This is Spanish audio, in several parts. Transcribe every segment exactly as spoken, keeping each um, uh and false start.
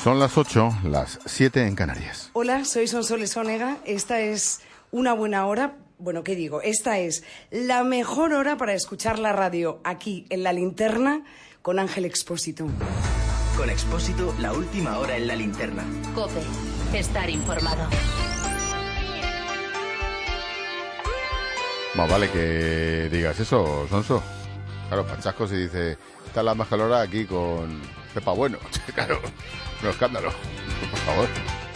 Son las ocho, las siete en Canarias. Hola, soy Sonsoles Onega. Esta es una buena hora. Bueno, ¿qué digo? Esta es la mejor hora para escuchar la radio aquí en La Linterna con Ángel Expósito. Con Expósito, la última hora en La Linterna. COPE. Estar informado. Más vale que digas eso, Sonso. Claro, Pachasco se dice, está la mejor hora aquí con Pepa Bueno. Claro, no escándalo, por favor.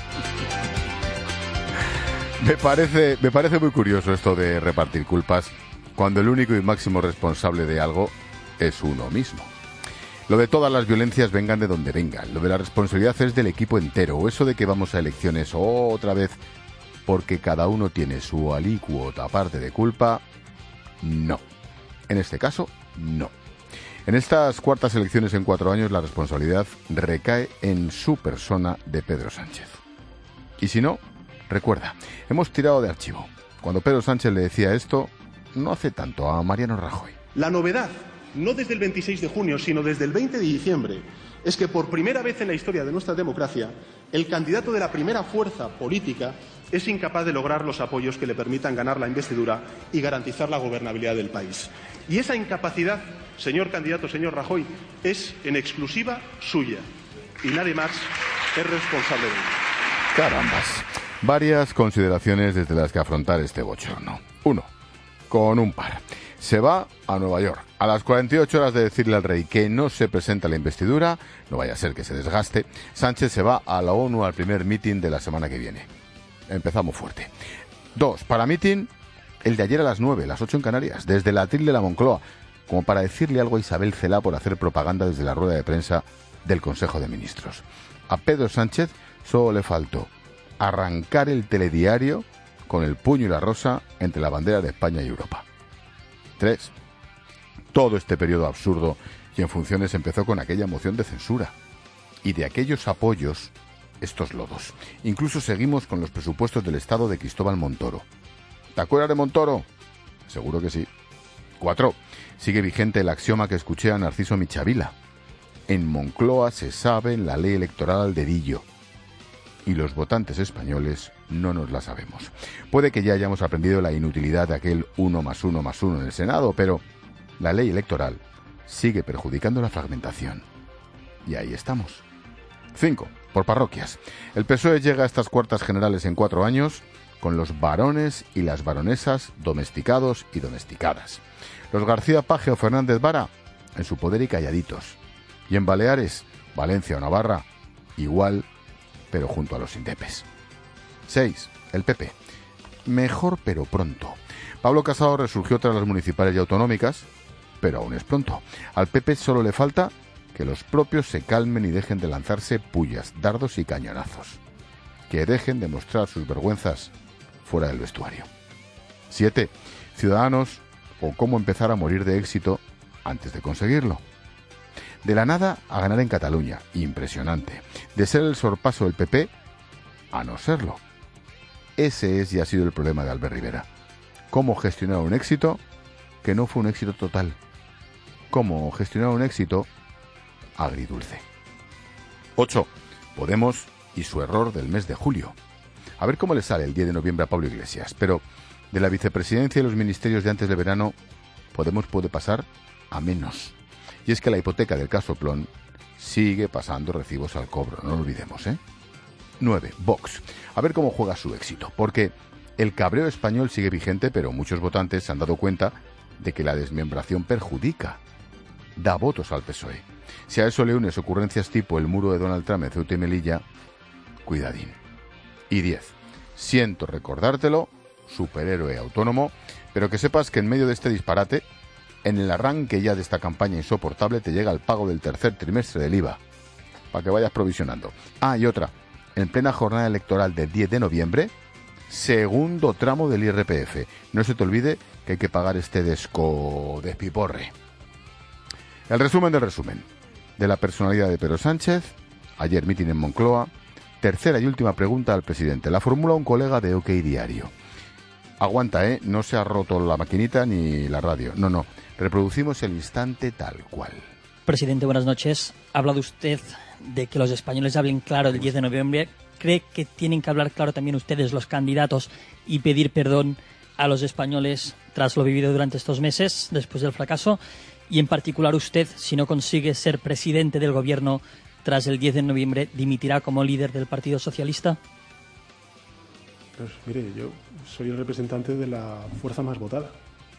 Me parece, me parece muy curioso esto de repartir culpas cuando el único y máximo responsable de algo es uno mismo. Lo de todas las violencias vengan de donde vengan. Lo de la responsabilidad es del equipo entero. O eso de que vamos a elecciones otra vez porque cada uno tiene su alícuota parte de culpa, no. En este caso, no. En estas cuartas elecciones en cuatro años, la responsabilidad recae en su persona de Pedro Sánchez. Y si no, recuerda, hemos tirado de archivo. Cuando Pedro Sánchez le decía esto, no hace tanto, a Mariano Rajoy. La novedad, no desde el veintiséis de junio, sino desde el veinte de diciembre, es que por primera vez en la historia de nuestra democracia, el candidato de la primera fuerza política es incapaz de lograr los apoyos que le permitan ganar la investidura y garantizar la gobernabilidad del país. Y esa incapacidad, señor candidato, señor Rajoy, es en exclusiva suya. Y nadie más es responsable de ello. Carambas. Varias consideraciones desde las que afrontar este bochorno. Uno, con un par. Se va a Nueva York. A las cuarenta y ocho horas de decirle al rey que no se presenta a la investidura, no vaya a ser que se desgaste, Sánchez se va a la ONU al primer mitin de la semana que viene. Empezamos fuerte. Dos, para mitin, el de ayer a las nueve, las ocho en Canarias, desde el atril de la Moncloa, como para decirle algo a Isabel Celaá por hacer propaganda desde la rueda de prensa del Consejo de Ministros. A Pedro Sánchez solo le faltó arrancar el telediario con el puño y la rosa entre la bandera de España y Europa. Tres, todo este periodo absurdo y en funciones empezó con aquella moción de censura. Y de aquellos apoyos, estos lodos. Incluso seguimos con los presupuestos del Estado de Cristóbal Montoro. ¿Te acuerdas de Montoro? Seguro que sí. Cuatro, sigue vigente el axioma que escuché a Narciso Michavila. En Moncloa se sabe la ley electoral al dedillo. Y los votantes españoles no nos la sabemos. Puede que ya hayamos aprendido la inutilidad de aquel uno más uno más uno en el Senado, pero la ley electoral sigue perjudicando la fragmentación. Y ahí estamos. Cinco, por parroquias. El P S O E llega a estas cuartas generales en cuatro años con los varones y las baronesas domesticados y domesticadas. Los García Paje o Fernández Vara en su poder y calladitos. Y en Baleares, Valencia o Navarra, igual, pero junto a los indepes. Seis, el P P. Mejor pero pronto. Pablo Casado resurgió tras las municipales y autonómicas, pero aún es pronto. Al P P solo le falta que los propios se calmen y dejen de lanzarse pullas, dardos y cañonazos. Que dejen de mostrar sus vergüenzas fuera del vestuario. Siete, Ciudadanos o cómo empezar a morir de éxito antes de conseguirlo. De la nada a ganar en Cataluña, impresionante. De ser el sorpaso del P P a no serlo. Ese es y ha sido el problema de Albert Rivera. Cómo gestionar un éxito que no fue un éxito total. Cómo gestionar un éxito agridulce. Ocho, Podemos y su error del mes de julio. A ver cómo le sale el diez de noviembre a Pablo Iglesias. Pero de la vicepresidencia y los ministerios de antes del verano, Podemos puede pasar a menos. Y es que la hipoteca del caso Plon sigue pasando recibos al cobro, no lo olvidemos, ¿eh? Nueve, Vox. A ver cómo juega su éxito, porque el cabreo español sigue vigente, pero muchos votantes se han dado cuenta de que la desmembración perjudica. Da votos al P S O E. Si a eso le unes ocurrencias tipo el muro de Donald Trump en Ceuta y Melilla, cuidadín. Y diez, siento recordártelo, superhéroe autónomo, pero que sepas que en medio de este disparate, en el arranque ya de esta campaña insoportable te llega el pago del tercer trimestre del I V A, para que vayas provisionando. Ah, y otra, en plena jornada electoral del diez de noviembre, segundo tramo del I R P F. No se te olvide que hay que pagar este desco despiporre. El resumen del resumen. De la personalidad de Pedro Sánchez, ayer mitin en Moncloa, tercera y última pregunta al presidente. La formula un colega de OK Diario. Aguanta, ¿eh? No se ha roto la maquinita ni la radio. No, no. Reproducimos el instante tal cual. Presidente, buenas noches. Ha hablado usted de que los españoles hablen claro el diez de noviembre, ¿cree que tienen que hablar claro también ustedes, los candidatos, y pedir perdón a los españoles tras lo vivido durante estos meses, después del fracaso? Y en particular usted, si no consigue ser presidente del gobierno tras el diez de noviembre, ¿dimitirá como líder del Partido Socialista? Pues mire, yo soy el representante de la fuerza más votada.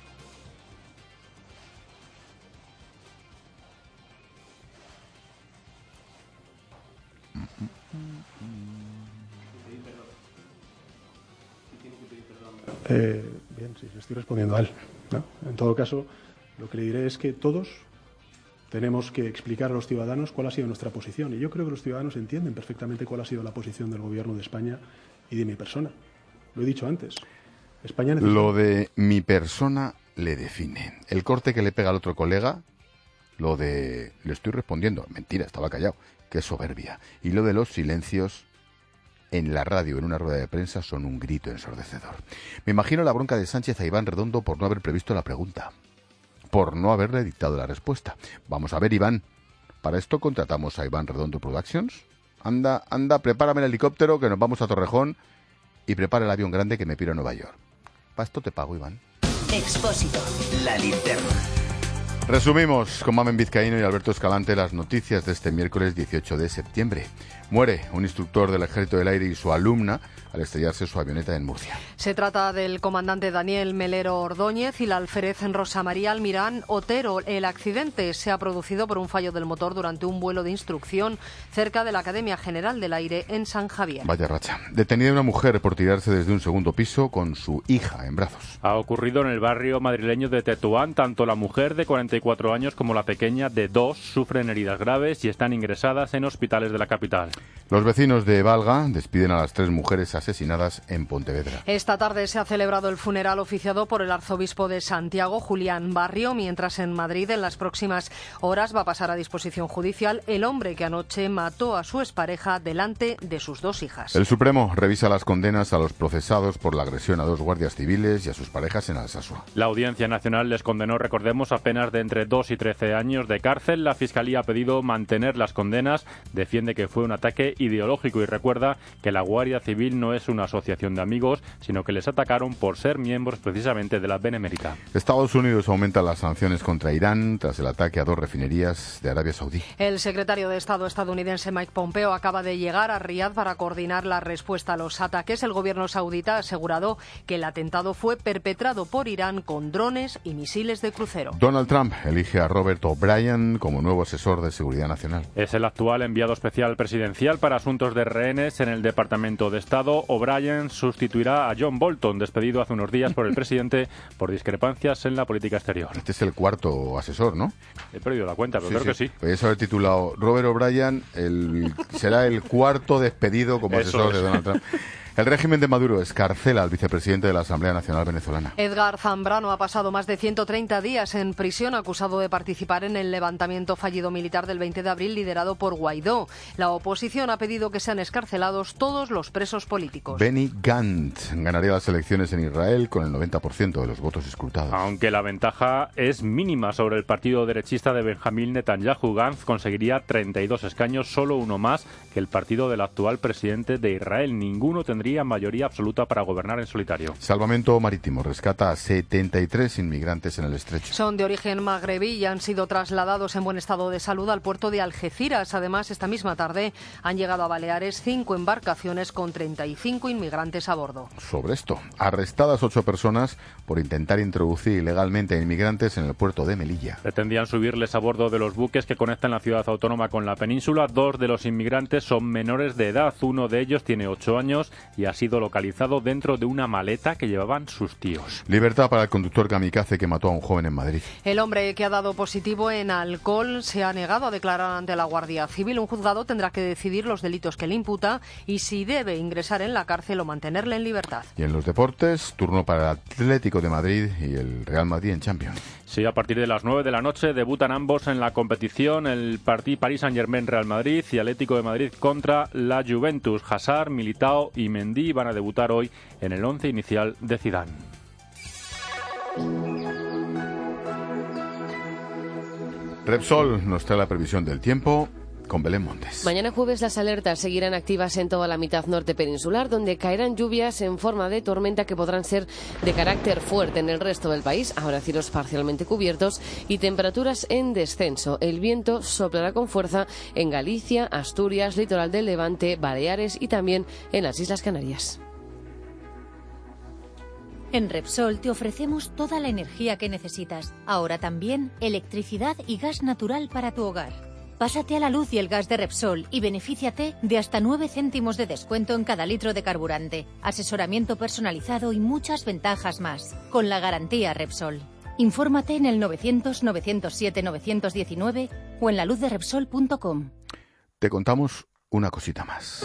Eh, bien, sí, le estoy respondiendo a él, ¿no? En todo caso, lo que le diré es que todos tenemos que explicar a los ciudadanos cuál ha sido nuestra posición. Y yo creo que los ciudadanos entienden perfectamente cuál ha sido la posición del Gobierno de España y de mi persona. Lo he dicho antes. España necesita... Lo de mi persona le define. El corte que le pega al otro colega, lo de... le estoy respondiendo. Mentira, estaba callado. Qué soberbia. Y lo de los silencios en la radio, en una rueda de prensa, son un grito ensordecedor. Me imagino la bronca de Sánchez a Iván Redondo por no haber previsto la pregunta, por no haberle dictado la respuesta. Vamos a ver, Iván, ¿para esto contratamos a Iván Redondo Productions? Anda, anda, prepárame el helicóptero que nos vamos a Torrejón y prepara el avión grande que me piro a Nueva York. Para esto te pago, Iván. Expósito, la linterna. Resumimos con Mamen Vizcaíno y Alberto Escalante las noticias de este miércoles dieciocho de septiembre. Muere un instructor del Ejército del Aire y su alumna al estrellarse su avioneta en Murcia. Se trata del comandante Daniel Melero Ordóñez y la alférez Rosa María Almirán Otero. El accidente se ha producido por un fallo del motor durante un vuelo de instrucción cerca de la Academia General del Aire en San Javier. Vaya racha. Detenida una mujer por tirarse desde un segundo piso con su hija en brazos. Ha ocurrido en el barrio madrileño de Tetuán. Tanto la mujer de cuarenta y cuatro años como la pequeña de dos sufren heridas graves y están ingresadas en hospitales de la capital. Los vecinos de Valga despiden a las tres mujeres asesinadas en Pontevedra. Esta tarde se ha celebrado el funeral oficiado por el arzobispo de Santiago, Julián Barrio, mientras en Madrid en las próximas horas va a pasar a disposición judicial el hombre que anoche mató a su expareja delante de sus dos hijas. El Supremo revisa las condenas a los procesados por la agresión a dos guardias civiles y a sus parejas en Alsasua. La Audiencia Nacional les condenó, recordemos, a penas de entre dos y trece años de cárcel. La Fiscalía ha pedido mantener las condenas, defiende que fue un ataque ideológico y recuerda que la Guardia Civil no es una asociación de amigos, sino que les atacaron por ser miembros precisamente de la Benemérita. Estados Unidos aumenta las sanciones contra Irán tras el ataque a dos refinerías de Arabia Saudí. El secretario de Estado estadounidense Mike Pompeo acaba de llegar a Riad para coordinar la respuesta a los ataques. El gobierno saudita ha asegurado que el atentado fue perpetrado por Irán con drones y misiles de crucero. Donald Trump elige a Robert O'Brien como nuevo asesor de Seguridad Nacional. Es el actual enviado especial presidencial para asuntos de rehenes en el Departamento de Estado. O'Brien sustituirá a John Bolton, despedido hace unos días por el presidente por discrepancias en la política exterior. Este es el cuarto asesor, ¿no? He perdido la cuenta, pero sí, creo sí. que sí. Podrías haber titulado Robert O'Brien el, será el cuarto despedido como asesor de Donald Trump. El régimen de Maduro escarcela al vicepresidente de la Asamblea Nacional Venezolana. Edgar Zambrano ha pasado más de ciento treinta días en prisión acusado de participar en el levantamiento fallido militar del veinte de abril liderado por Guaidó. La oposición ha pedido que sean escarcelados todos los presos políticos. Benny Gantz ganaría las elecciones en Israel con el noventa por ciento de los votos escrutados. Aunque la ventaja es mínima sobre el partido derechista de Benjamín Netanyahu, Gantz conseguiría treinta y dos escaños, solo uno más que el partido del actual presidente de Israel. Ninguno tendría mayoría absoluta para gobernar en solitario. Salvamento Marítimo rescata a setenta y tres inmigrantes en el estrecho. Son de origen magrebí y han sido trasladados en buen estado de salud al puerto de Algeciras. Además, esta misma tarde han llegado a Baleares cinco embarcaciones con treinta y cinco inmigrantes a bordo. Sobre esto, arrestadas ocho personas por intentar introducir ilegalmente a inmigrantes en el puerto de Melilla. Pretendían subirles a bordo de los buques que conectan la ciudad autónoma con la península. Dos de los inmigrantes son menores de edad. Uno de ellos tiene ocho años y ha sido localizado dentro de una maleta que llevaban sus tíos. Libertad para el conductor kamikaze que mató a un joven en Madrid. El hombre que ha dado positivo en alcohol se ha negado a declarar ante la Guardia Civil. Un juzgado tendrá que decidir los delitos que le imputa y si debe ingresar en la cárcel o mantenerle en libertad. Y en los deportes, turno para el Atlético de Madrid y el Real Madrid en Champions. Sí, a partir de las nueve de la noche debutan ambos en la competición, el partido Paris Saint-Germain-Real Madrid y Atlético de Madrid contra la Juventus. Hazard, Militao y Mendy van a debutar hoy en el once inicial de Zidane. Repsol nos trae la previsión del tiempo con Belén Montes. Mañana jueves las alertas seguirán activas en toda la mitad norte peninsular, donde caerán lluvias en forma de tormenta que podrán ser de carácter fuerte en el resto del país. Ahora cielos parcialmente cubiertos y temperaturas en descenso. El viento soplará con fuerza en Galicia, Asturias, litoral del Levante, Baleares y también en las Islas Canarias. En Repsol te ofrecemos toda la energía que necesitas. Ahora también electricidad y gas natural para tu hogar. Pásate a la luz y el gas de Repsol y benefíciate de hasta nueve céntimos de descuento en cada litro de carburante, asesoramiento personalizado y muchas ventajas más, con la garantía Repsol. Infórmate en el novecientos, novecientos siete, novecientos diecinueve o en la luz de repsol punto com. Te contamos una cosita más.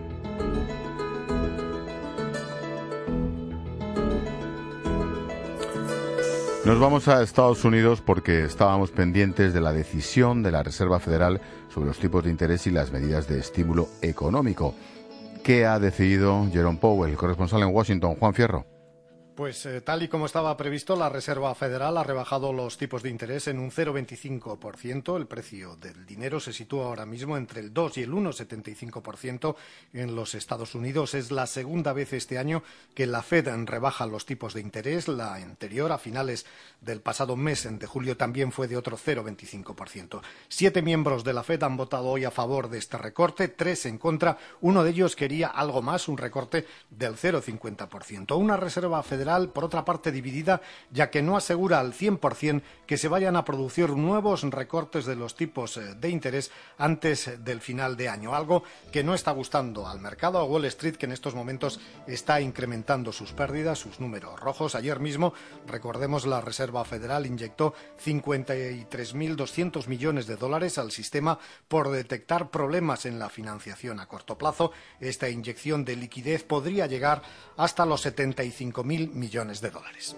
Nos vamos a Estados Unidos porque estábamos pendientes de la decisión de la Reserva Federal sobre los tipos de interés y las medidas de estímulo económico. ¿Qué ha decidido Jerome Powell, corresponsal en Washington, Juan Fierro? Pues eh, tal y como estaba previsto, la Reserva Federal ha rebajado los tipos de interés en un cero coma veinticinco por ciento. El precio del dinero se sitúa ahora mismo entre el dos y el uno coma setenta y cinco por ciento en los Estados Unidos. Es la segunda vez este año que la Fed rebaja los tipos de interés. La anterior, a finales del pasado mes de julio, también fue de otro cero coma veinticinco por ciento. Siete miembros de la Fed han votado hoy a favor de este recorte, tres en contra. Uno de ellos quería algo más, un recorte del cero coma cincuenta por ciento. Una Reserva Federal, por otra parte, dividida, ya que no asegura al cien por ciento que se vayan a producir nuevos recortes de los tipos de interés antes del final de año, algo que no está gustando al mercado, a Wall Street, que en estos momentos está incrementando sus pérdidas, sus números rojos. Ayer mismo, recordemos, la Reserva Federal inyectó cincuenta y tres mil doscientos millones de dólares al sistema por detectar problemas en la financiación a corto plazo. Esta inyección de liquidez podría llegar hasta los setenta y cinco mil millones de dólares.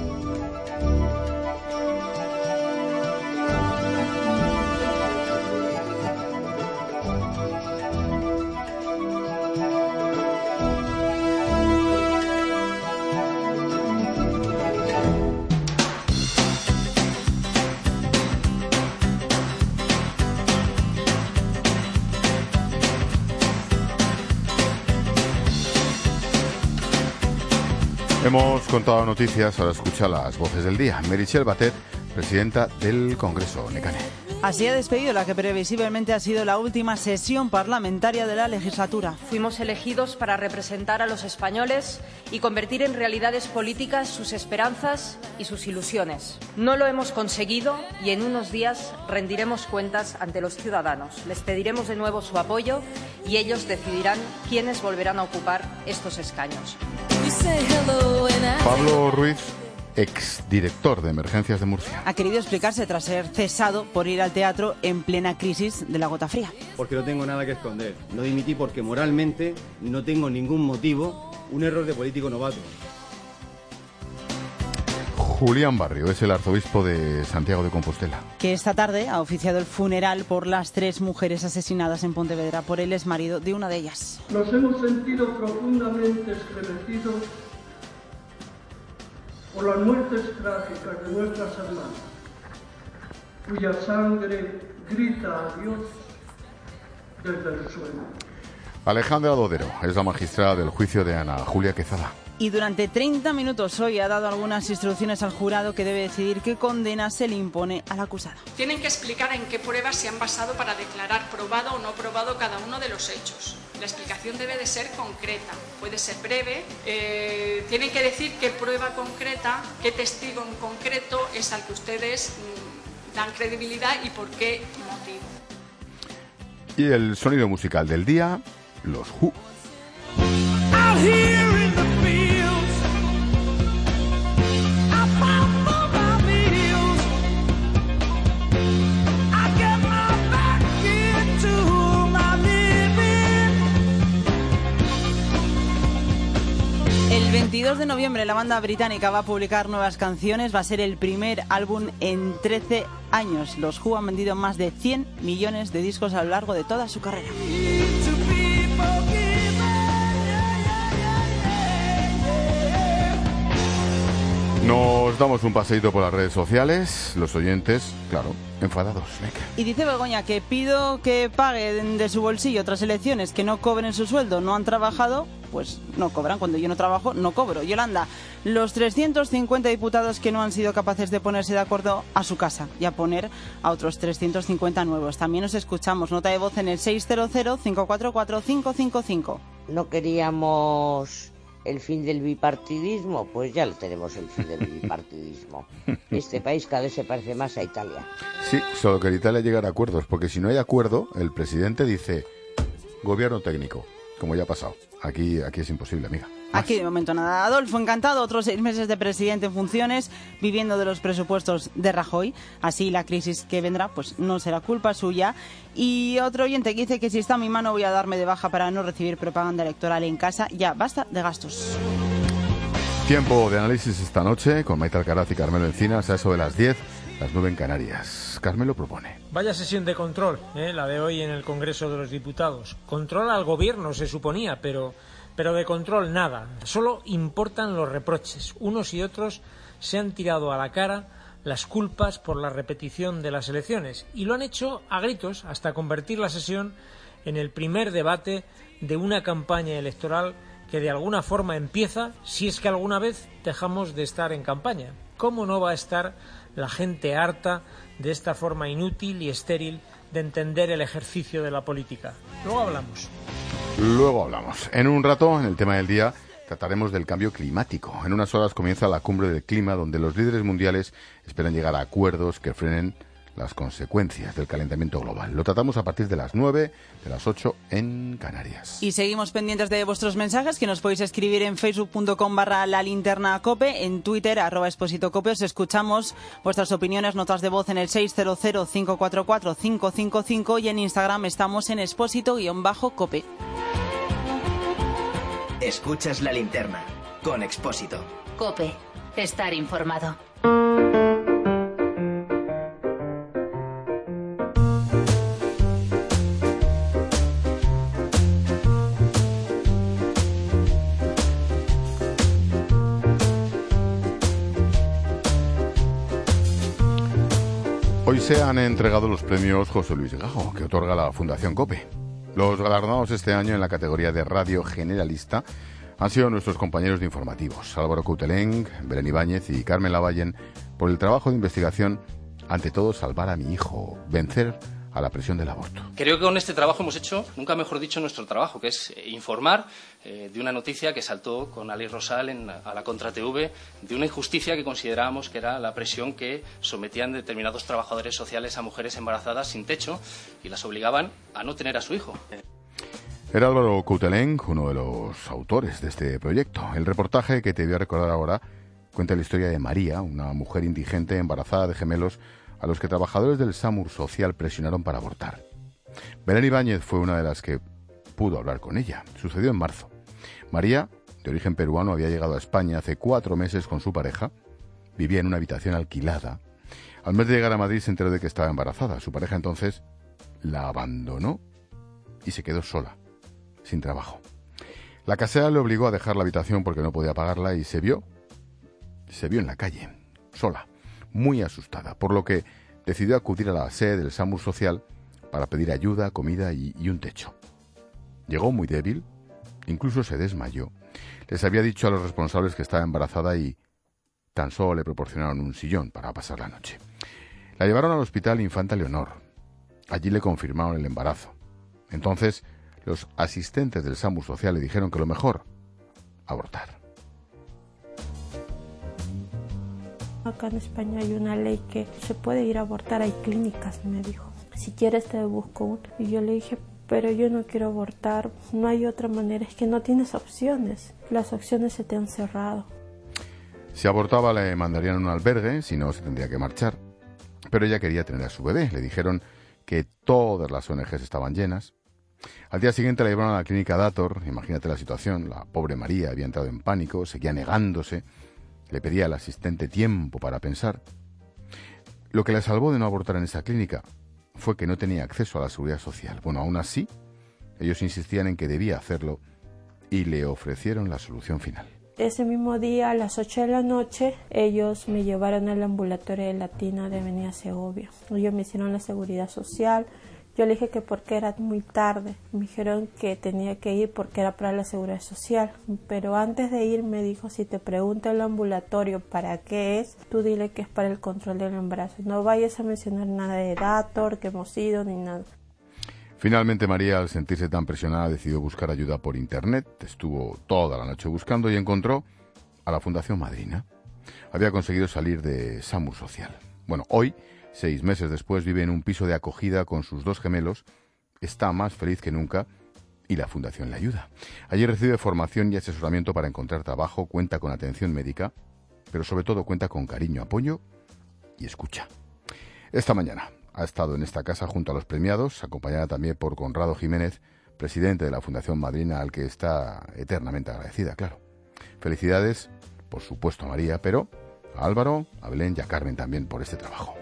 Hemos contado noticias, ahora escucha las voces del día. Meritxell Batet, presidenta del Congreso Nekane. Así ha despedido la que previsiblemente ha sido la última sesión parlamentaria de la legislatura. Fuimos elegidos para representar a los españoles y convertir en realidades políticas sus esperanzas y sus ilusiones. No lo hemos conseguido y en unos días rendiremos cuentas ante los ciudadanos. Les pediremos de nuevo su apoyo y ellos decidirán quiénes volverán a ocupar estos escaños. Pablo Ruiz, exdirector de Emergencias de Murcia. Ha querido explicarse tras ser cesado por ir al teatro en plena crisis de la gota fría. Porque no tengo nada que esconder. No dimití porque moralmente no tengo ningún motivo, un error de político novato. Julián Barrio es el arzobispo de Santiago de Compostela. Que esta tarde ha oficiado el funeral por las tres mujeres asesinadas en Pontevedra por el exmarido de una de ellas. Nos hemos sentido profundamente estremecidos por las muertes trágicas de nuestras hermanas, cuya sangre grita a Dios desde el suelo. Alejandra Dodero es la magistrada del juicio de Ana Julia Quezada. Y durante treinta minutos hoy ha dado algunas instrucciones al jurado que debe decidir qué condena se le impone al acusado. Tienen que explicar en qué pruebas se han basado para declarar probado o no probado cada uno de los hechos. La explicación debe de ser concreta, puede ser breve. Eh, tienen que decir qué prueba concreta, qué testigo en concreto es al que ustedes mmm, dan credibilidad y por qué motivo. Y el sonido musical del día, los Who. El veintidós de noviembre la banda británica va a publicar nuevas canciones, va a ser el primer álbum en trece años. Los Who han vendido más de cien millones de discos a lo largo de toda su carrera. Nos damos un paseíto por las redes sociales, los oyentes, claro, enfadados. Venga. Y dice Begoña que pido que paguen de su bolsillo otras elecciones, que no cobren su sueldo, no han trabajado, pues no cobran. Cuando yo no trabajo, no cobro. Yolanda, los trescientos cincuenta diputados que no han sido capaces de ponerse de acuerdo a su casa y a poner a otros trescientos cincuenta nuevos. También os escuchamos. Nota de voz en el seis cero cero, cinco cuatro cuatro, cinco cinco cinco. No queríamos el fin del bipartidismo, pues ya lo tenemos, el fin del bipartidismo. Este país cada vez se parece más a Italia. Sí, solo que en Italia llegar a acuerdos, porque si no hay acuerdo, el presidente dice gobierno técnico, como ya ha pasado. Aquí, aquí es imposible, amiga. Aquí de momento nada. Adolfo, encantado. Otros seis meses de presidente en funciones, viviendo de los presupuestos de Rajoy. Así la crisis que vendrá, pues no será culpa suya. Y otro oyente que dice que si está a mi mano voy a darme de baja para no recibir propaganda electoral en casa. Ya, basta de gastos. Tiempo de análisis esta noche con Maite Alcaraz y Carmelo Encinas a eso de las diez, las nueve en Canarias. Carmelo propone. Vaya sesión de control, ¿eh? La de hoy en el Congreso de los Diputados. Control al gobierno se suponía, pero... Pero de control nada, solo importan los reproches. Unos y otros se han tirado a la cara las culpas por la repetición de las elecciones y lo han hecho a gritos hasta convertir la sesión en el primer debate de una campaña electoral que de alguna forma empieza si es que alguna vez dejamos de estar en campaña. ¿Cómo no va a estar la gente harta de esta forma inútil y estéril de entender el ejercicio de la política? Luego hablamos. Luego hablamos. En un rato, en el tema del día, trataremos del cambio climático. En unas horas comienza la cumbre del clima, donde los líderes mundiales esperan llegar a acuerdos que frenen las consecuencias del calentamiento global. Lo tratamos a partir de las nueve, de las ocho en Canarias. Y seguimos pendientes de vuestros mensajes, que nos podéis escribir en facebook.com barra la linterna cope, en Twitter, arroba Expósito Cope. Os escuchamos vuestras opiniones, notas de voz en el seis cero cero, cinco cuatro cuatro, cinco cinco cinco y en Instagram estamos en Expósito-Cope. Escuchas La Linterna con Expósito. Cope, estar informado. Hoy se han entregado los premios José Luis Gago, que otorga la Fundación COPE. Los galardonados este año en la categoría de radio generalista han sido nuestros compañeros de informativos, Álvaro Couteleng, Belén Ibáñez y Carmen Lavallen, por el trabajo de investigación, ante todo salvar a mi hijo, vencer a la presión del aborto. Creo que con este trabajo hemos hecho, nunca mejor dicho, nuestro trabajo, que es informar eh, de una noticia que saltó con Alex Rosal en, a la Contra T V, de una injusticia que considerábamos que era la presión que sometían determinados trabajadores sociales a mujeres embarazadas sin techo y las obligaban a no tener a su hijo. Era Álvaro Couteleng, uno de los autores de este proyecto. El reportaje que te voy a recordar ahora cuenta la historia de María, una mujer indigente embarazada de gemelos a los que trabajadores del SAMUR Social presionaron para abortar. Belén Ibáñez fue una de las que pudo hablar con ella. Sucedió en marzo. María, de origen peruano, había llegado a España hace cuatro meses con su pareja. Vivía en una habitación alquilada. Al mes de llegar a Madrid se enteró de que estaba embarazada. Su pareja entonces la abandonó y se quedó sola, sin trabajo. La casera le obligó a dejar la habitación porque no podía pagarla y se vio, se vio en la calle, sola, muy asustada, por lo que decidió acudir a la sede del SAMUR Social para pedir ayuda, comida y, y un techo. Llegó muy débil, incluso se desmayó. Les había dicho a los responsables que estaba embarazada y tan solo le proporcionaron un sillón para pasar la noche. La llevaron al hospital Infanta Leonor. Allí le confirmaron el embarazo. Entonces, los asistentes del SAMUR Social le dijeron que lo mejor, abortar. Acá en España hay una ley que se puede ir a abortar, hay clínicas, me dijo. Si quieres te busco una. Y yo le dije, pero yo no quiero abortar, no hay otra manera, es que no tienes opciones. Las opciones se te han cerrado. Si abortaba le mandarían a un albergue, si no se tendría que marchar. Pero ella quería tener a su bebé. Le dijeron que todas las O N Ges estaban llenas. Al día siguiente la llevaron a la clínica Dator. Imagínate la situación, la pobre María había entrado en pánico, seguía negándose. Le pedía al asistente tiempo para pensar. Lo que la salvó de no abortar en esa clínica fue que no tenía acceso a la seguridad social. Bueno, aún así, ellos insistían en que debía hacerlo y le ofrecieron la solución final. ese mismo día, a las ocho de la noche, ellos me llevaron al ambulatorio de Latina de Avenida Segovia. Ellos me hicieron la seguridad social. Yo le dije que porque era muy tarde. Me dijeron que tenía que ir porque era para la seguridad social. Pero antes de ir me dijo, si te pregunta el ambulatorio para qué es, tú dile que es para el control del embarazo. No vayas a mencionar nada de dator, que hemos ido, ni nada. Finalmente María, al sentirse tan presionada, decidió buscar ayuda por internet. Estuvo toda la noche buscando y encontró a la Fundación Madrina. Había conseguido salir de SAMUR Social. Bueno, hoy, seis meses después, vive en un piso de acogida con sus dos gemelos, está más feliz que nunca y la Fundación le ayuda. Allí recibe formación y asesoramiento para encontrar trabajo, cuenta con atención médica, pero sobre todo cuenta con cariño, apoyo y escucha. Esta mañana ha estado en esta casa junto a los premiados, acompañada también por Conrado Jiménez, presidente de la Fundación Madrina, al que está eternamente agradecida, claro. Felicidades, por supuesto, a María, pero a Álvaro, a Belén y a Carmen también por este trabajo.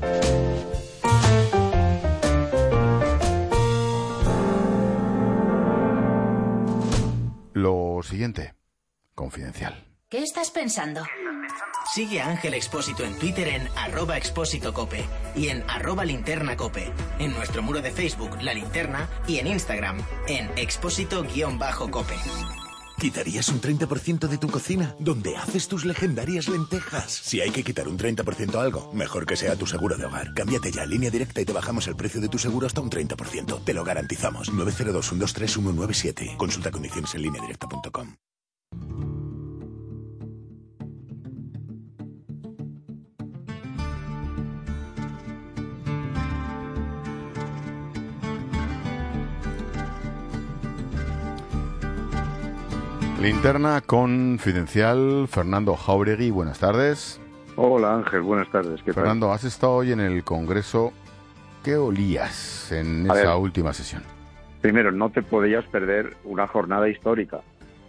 Lo siguiente, confidencial. ¿Qué estás pensando? Sigue a Ángel Expósito en Twitter en arroba expósito cope y en arroba linterna cope, en nuestro muro de Facebook La Linterna y en Instagram en expósito-cope. ¿Quitarías un treinta por ciento de tu cocina? ¿Dónde haces tus legendarias lentejas? Si hay que quitar un treinta por ciento a algo, mejor que sea tu seguro de hogar. Cámbiate ya a Línea Directa y te bajamos el precio de tu seguro hasta un treinta por ciento. Te lo garantizamos. nueve cero dos, uno dos tres, uno nueve siete. Consulta condiciones en línea directa punto com. Linterna confidencial, Fernando Jáuregui, buenas tardes. Hola Ángel, buenas tardes. ¿Qué Fernando, tal? has estado hoy en el Congreso. ¿Qué olías en A esa ver, última sesión? Primero, no te podías perder una jornada histórica.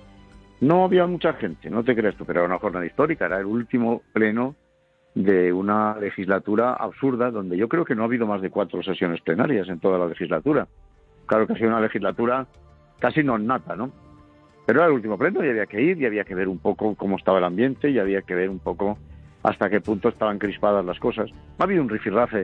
No había mucha gente, no te creas tú, pero era una jornada histórica. Era el último pleno de una legislatura absurda, donde yo creo que no ha habido más de cuatro sesiones plenarias en toda la legislatura. Claro que ha sido una legislatura casi non nata, ¿no? Pero era el último pleno y había que ir y había que ver un poco cómo estaba el ambiente y había que ver un poco hasta qué punto estaban crispadas las cosas. Ha habido un rifirrafe,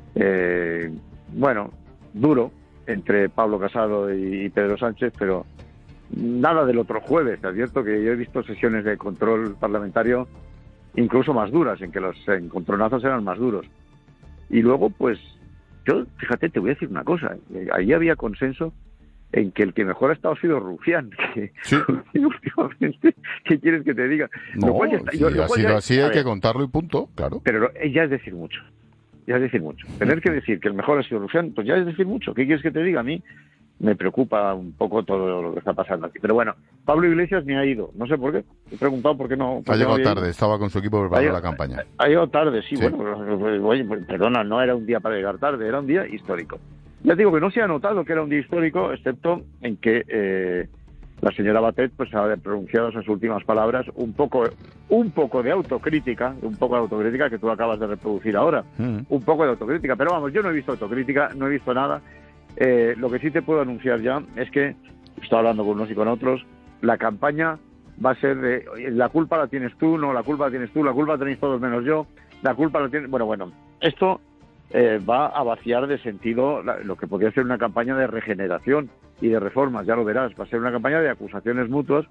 eh, bueno, duro, entre Pablo Casado y Pedro Sánchez, pero nada del otro jueves. Te advierto que yo he visto sesiones de control parlamentario incluso más duras, en que los encontronazos eran más duros. Y luego, pues, yo, fíjate, te voy a decir una cosa, ahí había consenso en que el que mejor ha estado ha sido Rufián, que sí. últimamente, ¿qué quieres que te diga? No, Lo cual ya está- si yo- lo ha cual sido ya- así, a hay ver, que contarlo y punto, claro. Pero lo- eh, ya es decir mucho, ya es decir mucho. Tener que decir que el mejor ha sido Rufián, pues ya es decir mucho. ¿Qué quieres que te diga? A mí me preocupa un poco todo lo que está pasando aquí. Pero bueno, Pablo Iglesias ni ha ido, no sé por qué. He preguntado por qué no. por Ha qué no llegado había ido. tarde, estaba con su equipo preparando Ha llegado- la campaña. Ha llegado tarde, sí, Sí. bueno, pues, oye, pues, perdona, no era un día para llegar tarde, era un día histórico. Ya digo que no se ha notado que era un día histórico, excepto en que eh, la señora Batet pues ha pronunciado en sus últimas palabras un poco, un poco de autocrítica, un poco de autocrítica que tú acabas de reproducir ahora, Mm. un poco de autocrítica, pero vamos, yo no he visto autocrítica, no he visto nada. Eh, lo que sí te puedo anunciar ya es que, estoy hablando con unos y con otros, la campaña va a ser de, oye, la culpa la tienes tú, no, la culpa la tienes tú, la culpa la tenéis todos menos yo, la culpa la tienes... Bueno, bueno, esto eh, va a vaciar de sentido la- lo que podría ser una campaña de regeneración y de reformas, ya lo verás, va a ser una campaña de acusaciones mutuas.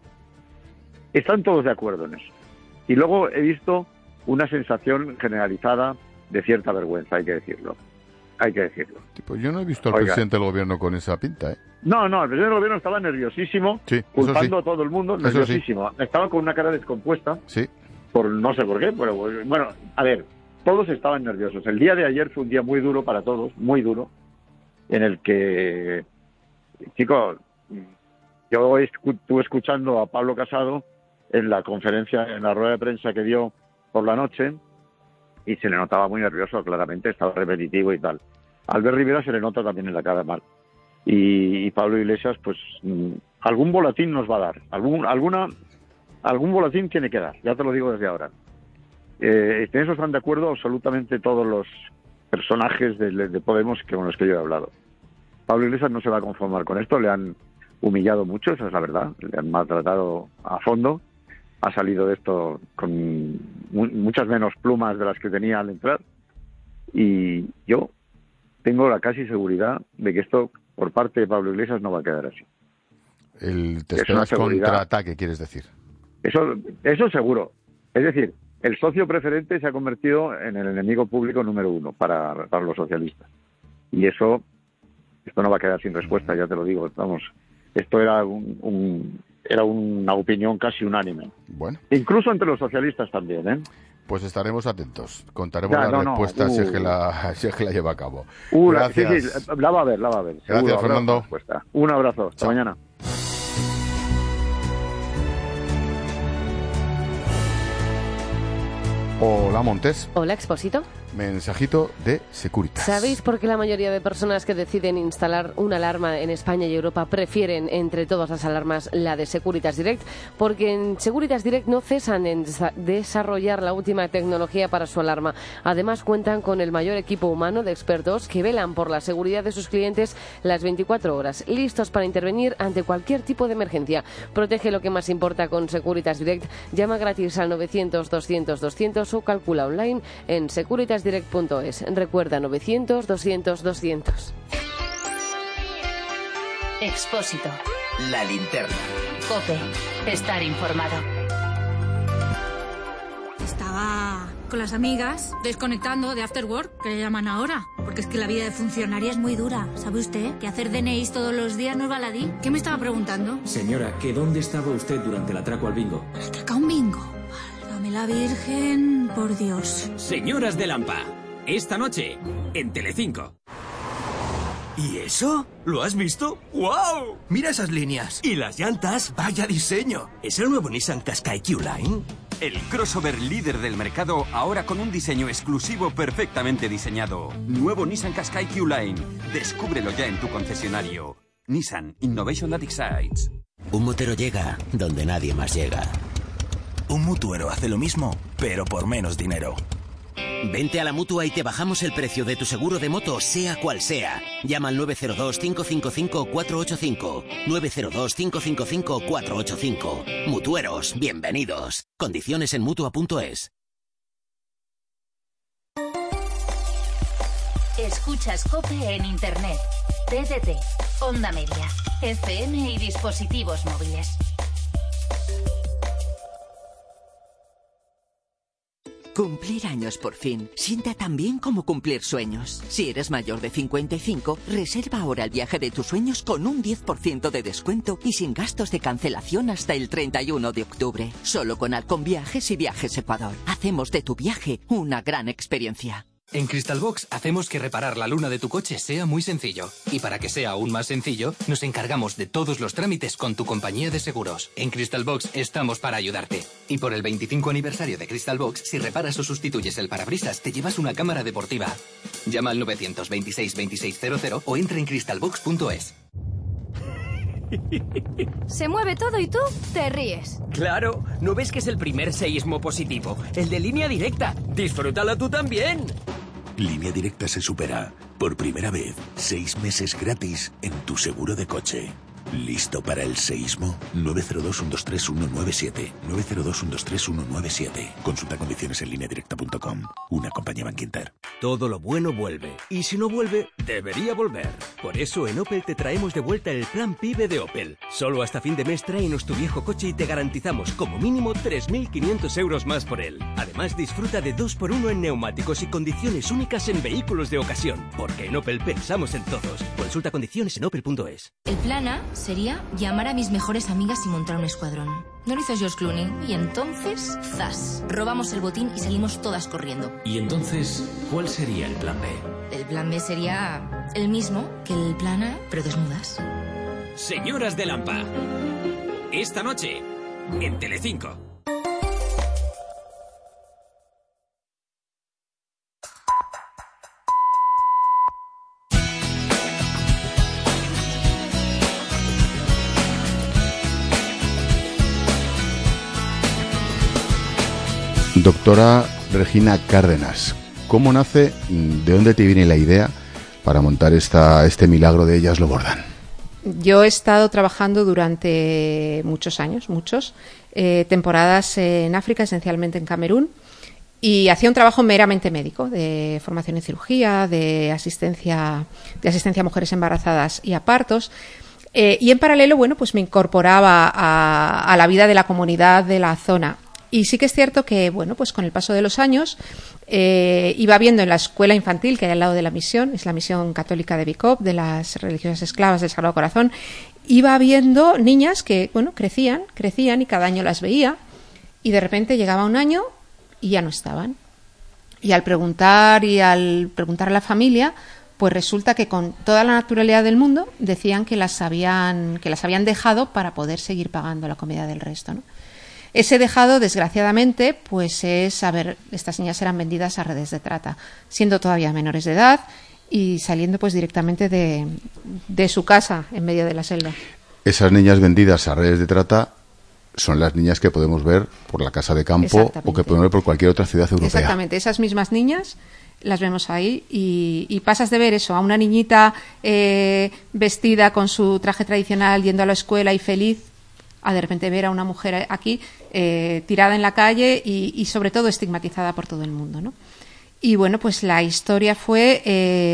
Están todos de acuerdo en eso. Y luego he visto una sensación generalizada de cierta vergüenza, hay que decirlo. Hay que decirlo. Pues yo no he visto al Oiga. presidente del gobierno con esa pinta, ¿eh? No, no, el presidente del gobierno estaba nerviosísimo, Sí, eso culpando sí. a todo el mundo, Eso sí. nerviosísimo. Estaba con una cara descompuesta, Sí. por no sé por qué, pero bueno, a ver, todos estaban nerviosos. El día de ayer fue un día muy duro para todos, muy duro, en el que, chicos, yo escu- estuve escuchando a Pablo Casado en la conferencia, en la rueda de prensa que dio por la noche, y se le notaba muy nervioso, claramente, estaba repetitivo y tal. A Albert Rivera se le nota también en la cara mal. Y, y Pablo Iglesias, pues, mm, algún volatín nos va a dar, algún, alguna, algún volatín tiene que dar, ya te lo digo desde ahora. Eh, en eso están de acuerdo absolutamente todos los personajes de, de Podemos que con los que yo he hablado. Pablo Iglesias no se va a conformar con esto, le han humillado mucho, esa es la verdad, le han maltratado a fondo, ha salido de esto con mu muchas menos plumas de las que tenía al entrar. Y yo tengo la casi seguridad de que esto, por parte de Pablo Iglesias, no va a quedar así. El te esperas contraataque, quieres decir. Eso, eso seguro. Es decir, el socio preferente se ha convertido en el enemigo público número uno para, para los socialistas. Y eso, esto no va a quedar sin respuesta, ya te lo digo. Vamos, esto era un, un era una opinión casi unánime. Bueno. Incluso entre los socialistas también, ¿eh? Pues estaremos atentos. Contaremos ya, la no, respuesta no. Uh. si, es que la, si es que la lleva a cabo. Uh, Gracias. Sí, sí, la va a ver, la va a ver. Gracias, Seguro, Fernando. Un abrazo. Hasta Chao. mañana. Hola, Montes. Hola, Expósito. Mensajito de Securitas. ¿Sabéis por qué la mayoría de personas que deciden instalar una alarma en España y Europa prefieren entre todas las alarmas la de Securitas Direct? Porque en Securitas Direct no cesan en desarrollar la última tecnología para su alarma. Además, cuentan con el mayor equipo humano de expertos que velan por la seguridad de sus clientes las veinticuatro horas, listos para intervenir ante cualquier tipo de emergencia. Protege lo que más importa con Securitas Direct. Llama gratis al novecientos, doscientos, doscientos o calcula online en securitas direct punto es. Recuerda novecientos, doscientos, doscientos. Expósito. La linterna. COPE. Estar informado. Estaba con las amigas desconectando de After Work, que le llaman ahora. Porque es que la vida de funcionaria es muy dura. ¿Sabe usted que hacer D N Is todos los días no es baladí? ¿Qué me estaba preguntando? Señora, ¿que dónde estaba usted durante el atraco al bingo? ¿El atraco a un bingo? Válgame la Virgen, por Dios. Señoras de Lampa, esta noche en Telecinco. ¿Y eso? ¿Lo has visto? ¡Wow! Mira esas líneas. ¿Y las llantas? ¡Vaya diseño! ¿Es el nuevo Nissan Qashqai Q-Line? El crossover líder del mercado, ahora con un diseño exclusivo perfectamente diseñado. Nuevo Nissan Qashqai Q-Line. Descúbrelo ya en tu concesionario. Nissan Innovation That Excites. Un motero llega donde nadie más llega. Un mutuero hace lo mismo, pero por menos dinero. Vente a la Mutua y te bajamos el precio de tu seguro de moto, sea cual sea. Llama al nueve cero dos, cinco cinco cinco, cuatro ocho cinco. nueve cero dos, cinco cinco cinco, cuatro ocho cinco. Mutueros, bienvenidos. Condiciones en mutua punto es. Escuchas COPE en Internet, T D T, Onda Media, F M y dispositivos móviles. Cumplir años por fin sienta tan bien como cumplir sueños. Si eres mayor de cincuenta y cinco, reserva ahora el viaje de tus sueños con un diez por ciento de descuento y sin gastos de cancelación hasta el treinta y uno de octubre. Solo con Alcon Viajes y Viajes Ecuador. Hacemos de tu viaje una gran experiencia. En Crystal Box hacemos que reparar la luna de tu coche sea muy sencillo. Y para que sea aún más sencillo, nos encargamos de todos los trámites con tu compañía de seguros. En Crystal Box estamos para ayudarte. Y por el veinticinco aniversario de Crystal Box, si reparas o sustituyes el parabrisas, te llevas una cámara deportiva. Llama al novecientos veintiséis veintiséis cero cero o entra en crystal box punto es. Se mueve todo y tú te ríes. Claro, ¿no ves que es el primer seísmo positivo? El de Línea Directa. ¡Disfrútalo tú también! Línea Directa se supera. Por primera vez, seis meses gratis en tu seguro de coche. ¿Listo para el seísmo? nueve cero dos, uno dos tres, uno nueve siete. nueve cero dos, uno dos tres, uno nueve siete. Consulta condiciones en línea directa punto com. Una compañía Bankinter. Todo lo bueno vuelve. Y si no vuelve, debería volver. Por eso en Opel te traemos de vuelta el plan PIBE de Opel. Solo hasta fin de mes tráenos tu viejo coche y te garantizamos como mínimo tres mil quinientos euros más por él. Además disfruta de dos por uno en neumáticos y condiciones únicas en vehículos de ocasión. Porque en Opel pensamos en todos. Consulta condiciones en opel punto es. El plan A sería llamar a mis mejores amigas y montar un escuadrón. No lo hizo George Clooney. Y entonces, ¡zas! Robamos el botín y salimos todas corriendo. ¿Y entonces cuál sería el plan B? El plan B sería el mismo que el plan A, pero desnudas. Señoras de Lampa, esta noche en Telecinco. Doctora Regina Cárdenas, ¿cómo nace, de dónde te viene la idea para montar esta, este milagro de Ellas lo bordan? yo he estado trabajando durante muchos años, muchos, eh, temporadas en África, esencialmente en Camerún, y hacía un trabajo meramente médico, de formación en cirugía, de asistencia, de asistencia a mujeres embarazadas y a partos. Eh, y en paralelo, bueno, pues me incorporaba a, a la vida de la comunidad de la zona. Y sí que es cierto que, bueno, pues con el paso de los años eh, iba viendo en la escuela infantil que hay al lado de la misión, es la misión católica de Bicop, de las religiosas esclavas del Sagrado Corazón, iba viendo niñas que, bueno, crecían, crecían y cada año las veía y de repente llegaba un año y ya no estaban. Y al preguntar y al preguntar a la familia, pues resulta que con toda la naturalidad del mundo decían que las habían, que las habían dejado para poder seguir pagando la comida del resto, ¿no? Ese dejado, desgraciadamente, pues es, a ver, estas niñas eran vendidas a redes de trata, siendo todavía menores de edad y saliendo pues directamente de, de su casa en medio de la selva. Esas niñas vendidas a redes de trata son las niñas que podemos ver por la casa de campo o que podemos ver por cualquier otra ciudad europea. Exactamente, esas mismas niñas las vemos ahí y, y pasas de ver eso a una niñita eh, vestida con su traje tradicional yendo a la escuela y feliz, a de repente ver a una mujer aquí eh, tirada en la calle y, y sobre todo estigmatizada por todo el mundo, ¿no? Y bueno, pues la historia fue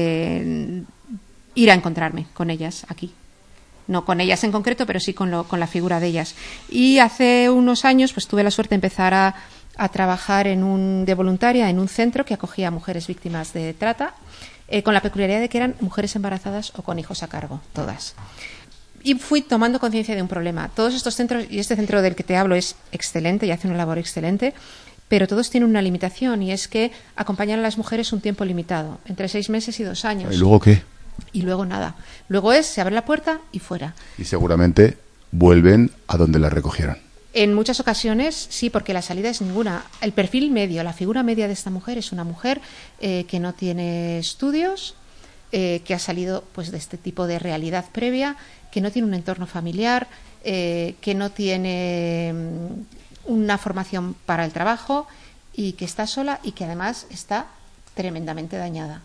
eh, ir a encontrarme con ellas aquí. No con ellas en concreto, pero sí con, lo, con la figura de ellas. Y hace unos años pues tuve la suerte de empezar a, a trabajar en un, de voluntaria en un centro que acogía a mujeres víctimas de trata, eh, con la peculiaridad de que eran mujeres embarazadas o con hijos a cargo, todas. Y fui tomando conciencia de un problema. Todos estos centros, y este centro del que te hablo es excelente y hace una labor excelente, pero todos tienen una limitación y es que acompañan a las mujeres un tiempo limitado, entre seis meses y dos años. ¿Y luego qué? Y luego nada. Luego es, se abre la puerta y fuera. Y seguramente vuelven a donde las recogieron. En muchas ocasiones sí, porque la salida es ninguna. El perfil medio, la figura media de esta mujer es una mujer eh, que no tiene estudios, eh, que ha salido pues de este tipo de realidad previa, que no tiene un entorno familiar, eh, que no tiene una formación para el trabajo y que está sola y que además está tremendamente dañada.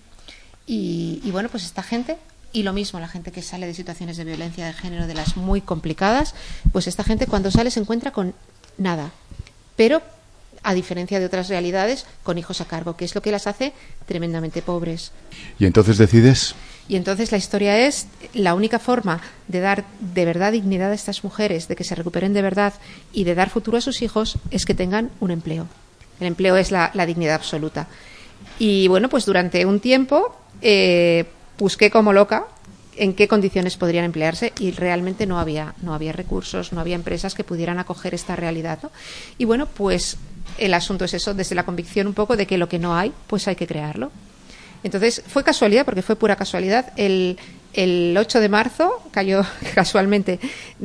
Y, y bueno, pues esta gente, y lo mismo la gente que sale de situaciones de violencia de género, de las muy complicadas, pues esta gente cuando sale se encuentra con nada, pero a diferencia de otras realidades, con hijos a cargo, que es lo que las hace tremendamente pobres. Y entonces decides... Y entonces la historia es, la única forma de dar de verdad dignidad a estas mujeres, de que se recuperen de verdad y de dar futuro a sus hijos, es que tengan un empleo. El empleo es la, la dignidad absoluta. Y bueno, pues durante un tiempo eh, busqué como loca en qué condiciones podrían emplearse y realmente no había, no había recursos, no había empresas que pudieran acoger esta realidad, ¿no? Y bueno, pues el asunto es eso, desde la convicción un poco de que lo que no hay, pues hay que crearlo. Entonces, fue casualidad, porque fue pura casualidad. El, el ocho de marzo, cayó casualmente,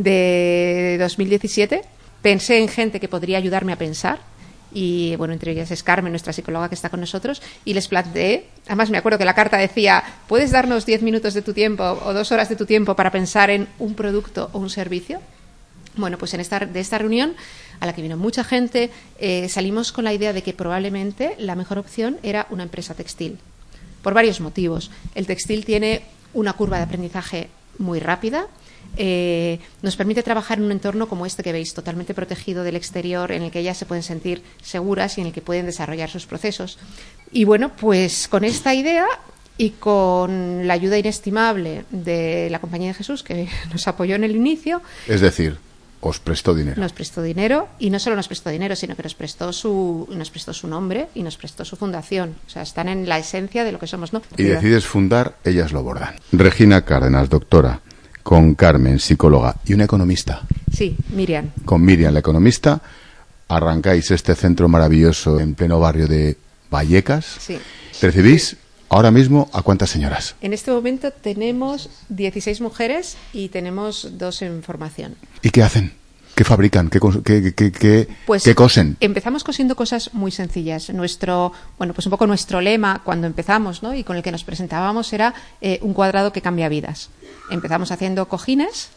de dos mil diecisiete, pensé en gente que podría ayudarme a pensar, y bueno, entre ellas es Carmen, nuestra psicóloga que está con nosotros, y les planteé, además me acuerdo que la carta decía, ¿puedes darnos diez minutos de tu tiempo o dos horas de tu tiempo para pensar en un producto o un servicio? Bueno, pues en esta, de esta reunión, a la que vino mucha gente, eh, salimos con la idea de que probablemente la mejor opción era una empresa textil. Por varios motivos. El textil tiene una curva de aprendizaje muy rápida, eh, nos permite trabajar en un entorno como este que veis, totalmente protegido del exterior, en el que ellas se pueden sentir seguras y en el que pueden desarrollar sus procesos. Y bueno, pues con esta idea y con la ayuda inestimable de la Compañía de Jesús, que nos apoyó en el inicio. Es decir, os prestó dinero. Nos prestó dinero, y no solo nos prestó dinero, sino que nos prestó su nos prestó su nombre y nos prestó su fundación. O sea, están en la esencia de lo que somos, ¿no? Y decides fundar Ellas lo bordan. Regina Cárdenas, doctora, con Carmen, psicóloga, y una economista. Sí, Miriam. Con Miriam, la economista, arrancáis este centro maravilloso en pleno barrio de Vallecas. Sí. ¿Recibís ahora mismo a cuántas señoras? En este momento tenemos dieciséis mujeres y tenemos dos en formación. ¿Y qué hacen? ¿Qué fabrican? ¿Qué, qué, qué, qué, pues qué cosen? Empezamos cosiendo cosas muy sencillas. Nuestro, bueno, pues un poco nuestro lema cuando empezamos, ¿no? Y con el que nos presentábamos era eh, un cuadrado que cambia vidas. Empezamos haciendo cojines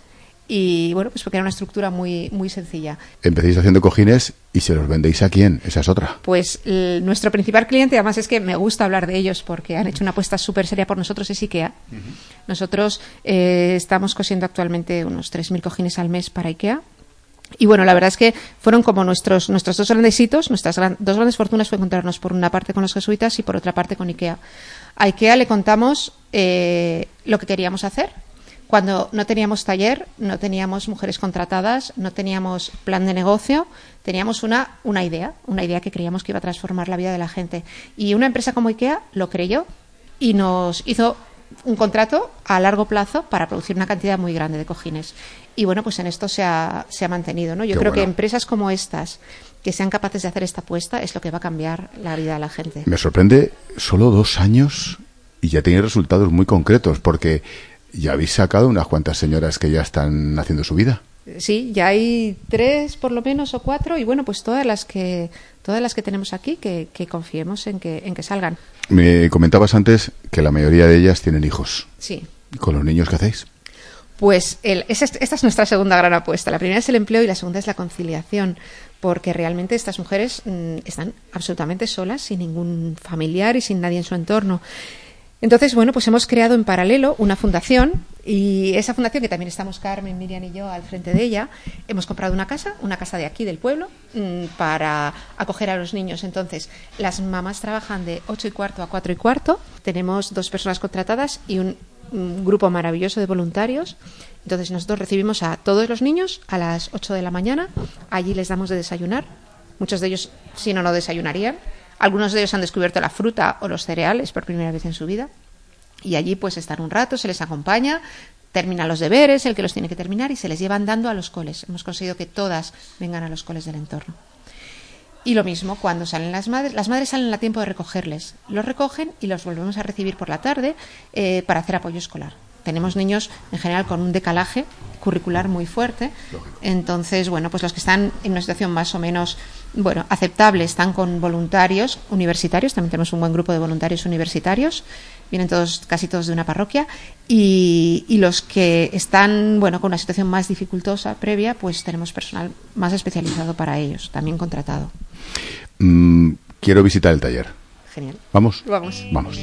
y bueno, pues porque era una estructura muy, muy sencilla. Empecéis haciendo cojines y se los vendéis a quién, esa es otra. Pues el, nuestro principal cliente, además es que me gusta hablar de ellos porque han hecho una apuesta súper seria por nosotros, es IKEA. Uh-huh. Nosotros eh, estamos cosiendo actualmente unos tres mil cojines al mes para IKEA. Y bueno, la verdad es que fueron como nuestros nuestros dos grandes hitos, nuestras gran, dos grandes fortunas fue encontrarnos por una parte con los jesuitas y por otra parte con IKEA. A IKEA le contamos eh, lo que queríamos hacer. Cuando no teníamos taller, no teníamos mujeres contratadas, no teníamos plan de negocio, teníamos una, una idea, una idea que creíamos que iba a transformar la vida de la gente. Y una empresa como IKEA lo creyó y nos hizo un contrato a largo plazo para producir una cantidad muy grande de cojines. Y bueno, pues en esto se ha, se ha mantenido, ¿no? Yo Qué creo bueno. que empresas como estas, que sean capaces de hacer esta apuesta, es lo que va a cambiar la vida de la gente. Me sorprende, solo dos años y ya tenéis resultados muy concretos, porque ya habéis sacado unas cuantas señoras que ya están haciendo su vida. Sí, ya hay tres por lo menos o cuatro y bueno, pues todas las que todas las que tenemos aquí que, que confiemos en que en que salgan. Me comentabas antes que la mayoría de ellas tienen hijos. Sí. ¿Con los niños qué hacéis? Pues el, esa, esta es nuestra segunda gran apuesta. La primera es el empleo y la segunda es la conciliación, porque realmente estas mujeres mmm, están absolutamente solas, sin ningún familiar y sin nadie en su entorno. Entonces, bueno, pues hemos creado en paralelo una fundación y esa fundación, que también estamos Carmen, Miriam y yo al frente de ella, hemos comprado una casa, una casa de aquí del pueblo, mmm, para acoger a los niños. Entonces, las mamás trabajan de ocho y cuarto a cuatro y cuarto, tenemos dos personas contratadas y un, un grupo maravilloso de voluntarios. Entonces, nosotros recibimos a todos los niños a las ocho de la mañana, allí les damos de desayunar, muchos de ellos si no, no desayunarían. Algunos de ellos han descubierto la fruta o los cereales por primera vez en su vida y allí pues están un rato, se les acompaña, terminan los deberes, el que los tiene que terminar y se les lleva andando a los coles. Hemos conseguido que todas vengan a los coles del entorno. Y lo mismo cuando salen las madres, las madres salen a tiempo de recogerles, los recogen y los volvemos a recibir por la tarde eh, para hacer apoyo escolar. Tenemos niños en general con un decalaje curricular muy fuerte, entonces bueno, pues los que están en una situación más o menos bueno, aceptable están con voluntarios universitarios, también tenemos un buen grupo de voluntarios universitarios, vienen todos, casi todos de una parroquia, y, y los que están bueno, con una situación más dificultosa previa, pues tenemos personal más especializado para ellos, también contratado. Mm, quiero visitar el taller. Genial. ¿Vamos? Vamos. Vamos.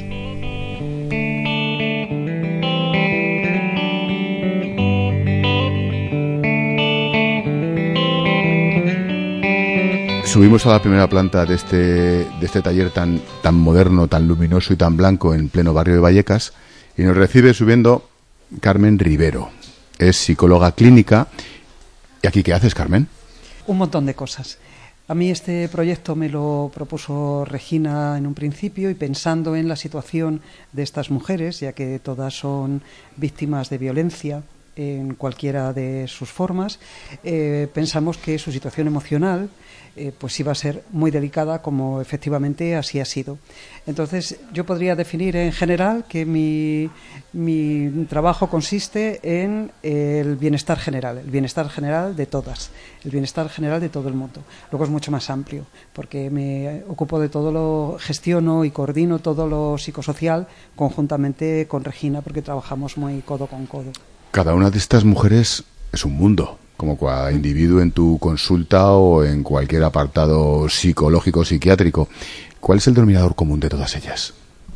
Subimos a la primera planta de este, de este taller tan, tan moderno, tan luminoso y tan blanco en pleno barrio de Vallecas y nos recibe subiendo Carmen Rivero. Es psicóloga clínica. ¿Y aquí qué haces, Carmen? Un montón de cosas. A mí este proyecto me lo propuso Regina en un principio y pensando en la situación de estas mujeres, ya que todas son víctimas de violencia en cualquiera de sus formas, eh, pensamos que su situación emocional eh, pues iba a ser muy delicada, como efectivamente así ha sido. Entonces yo podría definir en general que mi, mi trabajo consiste en el bienestar general, el bienestar general de todas, el bienestar general de todo el mundo. Luego es mucho más amplio, porque me ocupo de todo lo, gestiono y coordino todo lo psicosocial conjuntamente con Regina, porque trabajamos muy codo con codo. Cada una de estas mujeres es un mundo, como cada individuo en tu consulta o en cualquier apartado psicológico o psiquiátrico. ¿Cuál es el denominador común de todas ellas?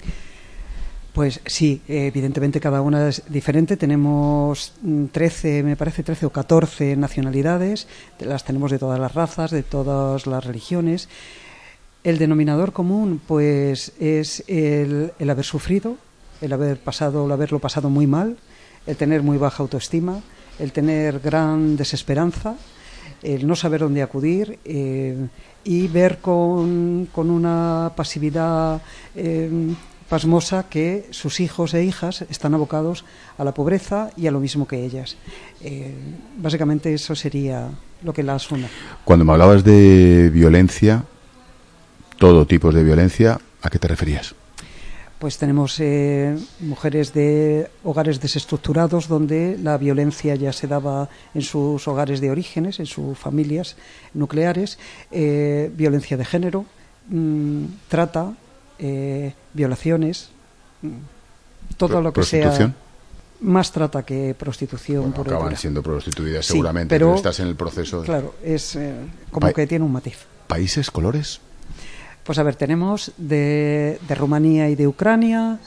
Pues sí, evidentemente cada una es diferente. Tenemos trece, me parece trece o catorce nacionalidades, las tenemos de todas las razas, de todas las religiones. El denominador común pues es el, el haber sufrido, el haber pasado, el haberlo pasado muy mal, el tener muy baja autoestima, el tener gran desesperanza, el no saber dónde acudir eh, y ver con, con una pasividad eh, pasmosa que sus hijos e hijas están abocados a la pobreza y a lo mismo que ellas. Eh, básicamente eso sería lo que las une. Cuando me hablabas de violencia, todo tipo de violencia, ¿a qué te referías? Pues tenemos eh, mujeres de hogares desestructurados donde la violencia ya se daba en sus hogares de orígenes, en sus familias nucleares, eh, violencia de género, mmm, trata, eh, violaciones, mmm, todo lo que sea. más trata que prostitución. Bueno, por acaban dura. siendo prostituidas Sí, seguramente, pero, pero estás en el proceso. Claro, es eh, como Pa- que tiene un matiz. ¿Países, colores? Pues a ver, tenemos de, de Rumanía y de Ucrania,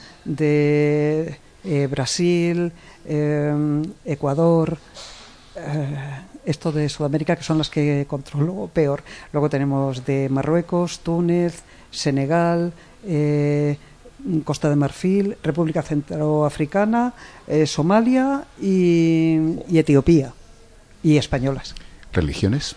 de eh, Brasil, eh, Ecuador, eh, esto de Sudamérica, que son las que controlo peor. Luego tenemos de Marruecos, Túnez, Senegal, eh, Costa de Marfil, República Centroafricana, eh, Somalia y, y Etiopía, y españolas. ¿Religiones?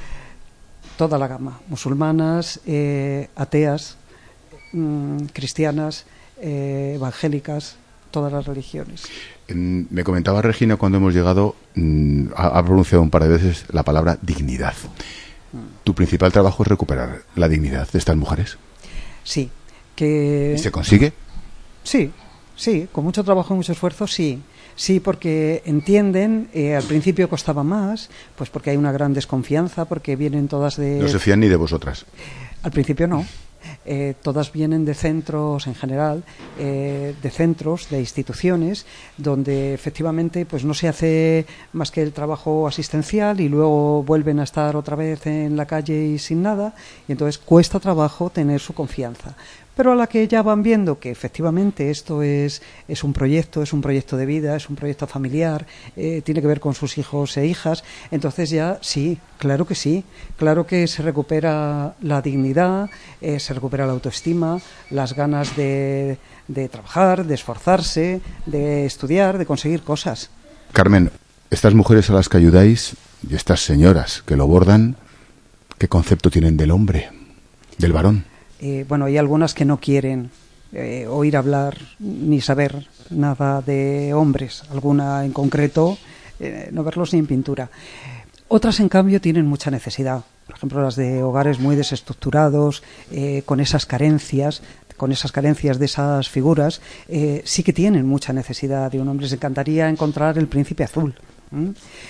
Toda la gama, musulmanas, eh, ateas, mmm, cristianas, eh, evangélicas, todas las religiones. En, me comentaba Regina cuando hemos llegado, mmm, ha, ha pronunciado un par de veces la palabra dignidad. ¿Tu principal trabajo es recuperar la dignidad de estas mujeres? Sí. Que... ¿Y se consigue? Sí, sí, con mucho trabajo y mucho esfuerzo, sí. Sí, porque entienden, eh, al principio costaba más, pues porque hay una gran desconfianza, porque vienen todas de... No se fían ni de vosotras. Al principio no. Eh, todas vienen de centros en general, eh, de centros, de instituciones, donde efectivamente pues no se hace más que el trabajo asistencial y luego vuelven a estar otra vez en la calle y sin nada, y entonces cuesta trabajo tener su confianza. Pero a la que ya van viendo que efectivamente esto es, es un proyecto, es un proyecto de vida, es un proyecto familiar, eh, tiene que ver con sus hijos e hijas, entonces ya sí, claro que sí, claro que se recupera la dignidad, eh, se recupera la autoestima, las ganas de, de trabajar, de esforzarse, de estudiar, de conseguir cosas. Carmen, estas mujeres a las que ayudáis y estas señoras que lo bordan, ¿qué concepto tienen del hombre, del varón? Eh, bueno, hay algunas que no quieren eh, oír hablar ni saber nada de hombres, alguna en concreto, eh, no verlos ni en pintura. Otras, en cambio, tienen mucha necesidad. Por ejemplo, las de hogares muy desestructurados, eh, con esas carencias, con esas carencias de esas figuras, eh, sí que tienen mucha necesidad de un hombre. Les encantaría encontrar el príncipe azul. ¿Mm?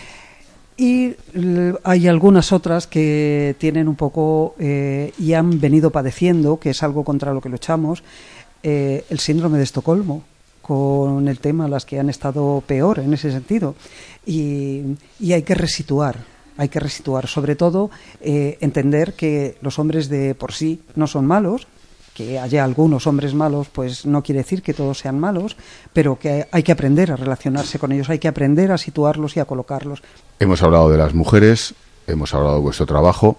Y hay algunas otras que tienen un poco eh, y han venido padeciendo, que es algo contra lo que luchamos, eh, el síndrome de Estocolmo, con el tema, las que han estado peor en ese sentido. Y, y hay que resituar, hay que resituar, sobre todo eh, entender que los hombres de por sí no son malos, que haya algunos hombres malos, pues no quiere decir que todos sean malos, pero que hay que aprender a relacionarse con ellos, hay que aprender a situarlos y a colocarlos. Hemos hablado de las mujeres, hemos hablado de vuestro trabajo.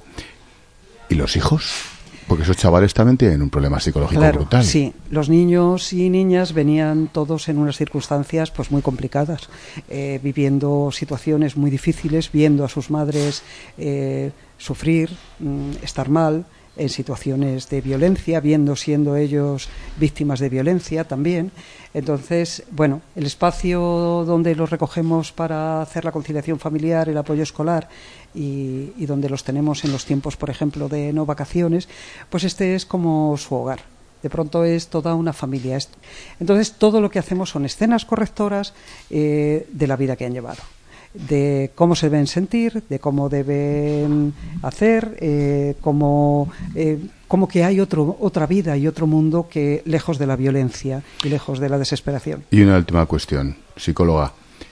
¿Y los hijos? Porque esos chavales también tienen un problema psicológico Claro, brutal. Sí, los niños y niñas venían todos en unas circunstancias pues muy complicadas, eh, viviendo situaciones muy difíciles, viendo a sus madres eh, sufrir, mmm, estar mal, en situaciones de violencia, viendo siendo ellos víctimas de violencia también. Entonces, bueno, el espacio donde los recogemos para hacer la conciliación familiar, el apoyo escolar y, y donde los tenemos en los tiempos, por ejemplo, de no vacaciones, pues este es como su hogar. De pronto es toda una familia. Entonces, todo lo que hacemos son escenas correctoras eh, de la vida que han llevado, de cómo se deben sentir, de cómo deben hacer, eh, cómo, eh, como que hay otro, otra vida y otro mundo que lejos de la violencia y lejos de la desesperación. Y una última cuestión, psicóloga.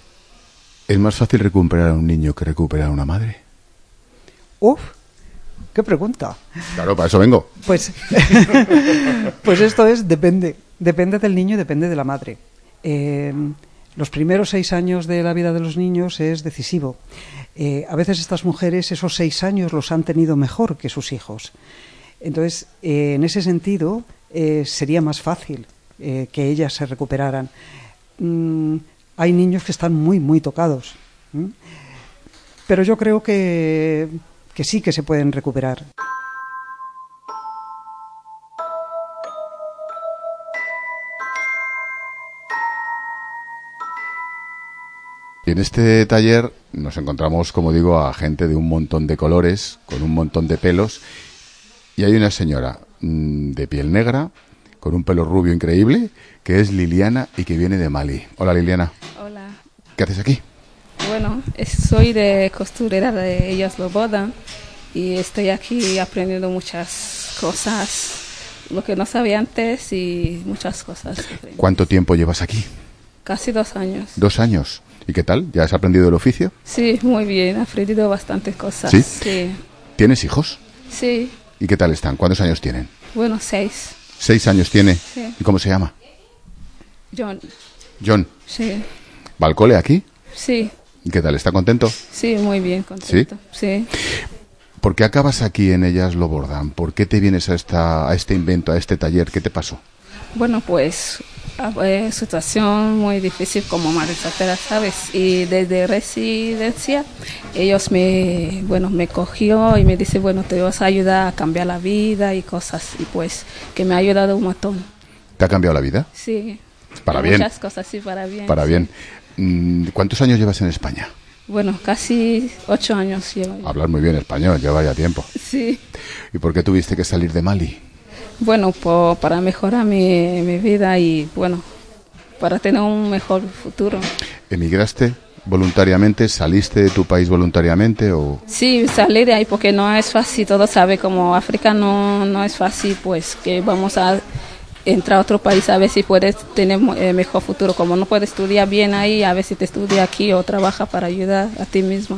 ¿Es más fácil recuperar a un niño que recuperar a una madre? Uf, qué pregunta. Claro, para eso vengo. Pues, pues esto es, depende, depende del niño y depende de la madre. Eh, Los primeros seis años de la vida de los niños es decisivo. Eh, a veces estas mujeres esos seis años los han tenido mejor que sus hijos. Entonces, eh, en ese sentido, eh, sería más fácil eh, que ellas se recuperaran. Mm, hay niños que están muy, muy tocados. ¿Mm? Pero yo creo que, que sí que se pueden recuperar. Y en este taller nos encontramos, como digo, a gente de un montón de colores, con un montón de pelos, y hay una señora mmm, de piel negra, con un pelo rubio increíble, que es Liliana y que viene de Mali. Hola, Liliana. Hola. ¿Qué haces aquí? Bueno, soy de costurera de Ellas Lo Bordan y estoy aquí aprendiendo muchas cosas, lo que no sabía antes y muchas cosas. ¿Cuánto tiempo llevas aquí? Casi dos años. Dos años. ¿Y qué tal? ¿Ya has aprendido el oficio? Sí, muy bien. He aprendido bastantes cosas. ¿Sí? Sí. ¿Tienes hijos? Sí. ¿Y qué tal están? ¿Cuántos años tienen? Bueno, seis. ¿Seis años tiene? Sí. ¿Y cómo se llama? John. John. Sí. ¿Va al cole aquí? Sí. ¿Y qué tal? ¿Está contento? Sí, muy bien, contento. ¿Sí? Sí. ¿Por qué acabas aquí en Ellas lo bordan? ¿Por qué te vienes a, esta, a este invento, a este taller? ¿Qué te pasó? Bueno, pues eh, situación muy difícil como madre soltera, ¿sabes? Y desde residencia ellos me, bueno, me cogió y me dice, bueno, te vas a ayudar a cambiar la vida y cosas. Y pues que me ha ayudado un montón. ¿Te ha cambiado la vida? Sí. Para y bien. Muchas cosas, sí, para bien. Para sí. bien. ¿Cuántos años llevas en España? Bueno, casi ocho años llevo. Hablas muy bien español, lleva ya tiempo. Sí. ¿Y por qué tuviste que salir de Mali? Bueno, por, para mejorar mi, mi vida y, bueno, para tener un mejor futuro. ¿Emigraste voluntariamente? ¿Saliste de tu país voluntariamente? O... Sí, salí de ahí porque no es fácil. Todo sabe, como África no, no es fácil, pues que vamos a entrar a otro país a ver si puedes tener eh, mejor futuro. Como no puedes estudiar bien ahí, a ver si te estudia aquí o trabaja para ayudar a ti misma.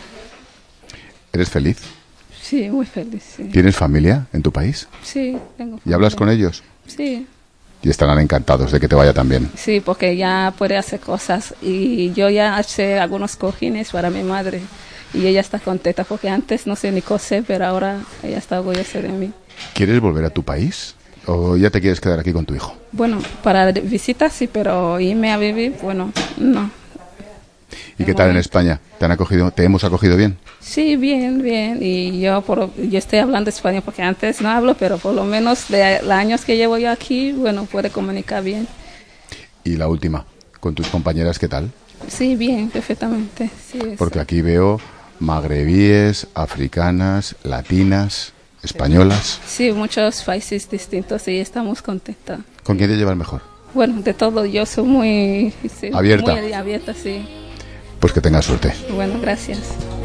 ¿Eres feliz? Sí, muy feliz. Sí. ¿Tienes familia en tu país? Sí, tengo familia. ¿Y hablas con ellos? Sí. Y estarán encantados de que te vaya tan bien. Sí, porque ya puede hacer cosas. Y yo ya hice algunos cojines para mi madre. Y ella está contenta porque antes no sé ni coser, pero ahora ella está orgullosa de mí. ¿Quieres volver a tu país? ¿O ya te quieres quedar aquí con tu hijo? Bueno, para visitas sí, pero irme a vivir, bueno, no. ¿Y qué tal en España? ¿Te han acogido, te hemos acogido bien? Sí, bien, bien. Y yo por, yo estoy hablando español porque antes no hablo, pero por lo menos de los años que llevo yo aquí, bueno, puedo comunicar bien. Y la última, ¿con tus compañeras qué tal? Sí, bien, perfectamente. Sí, porque aquí veo magrebíes, africanas, latinas, españolas. Sí, muchos países distintos y estamos contentas. ¿Con quién te llevas mejor? Bueno, de todo. Yo soy muy... Sí, abierta. Muy abierta, sí. Pues que tengas suerte. Bueno, gracias.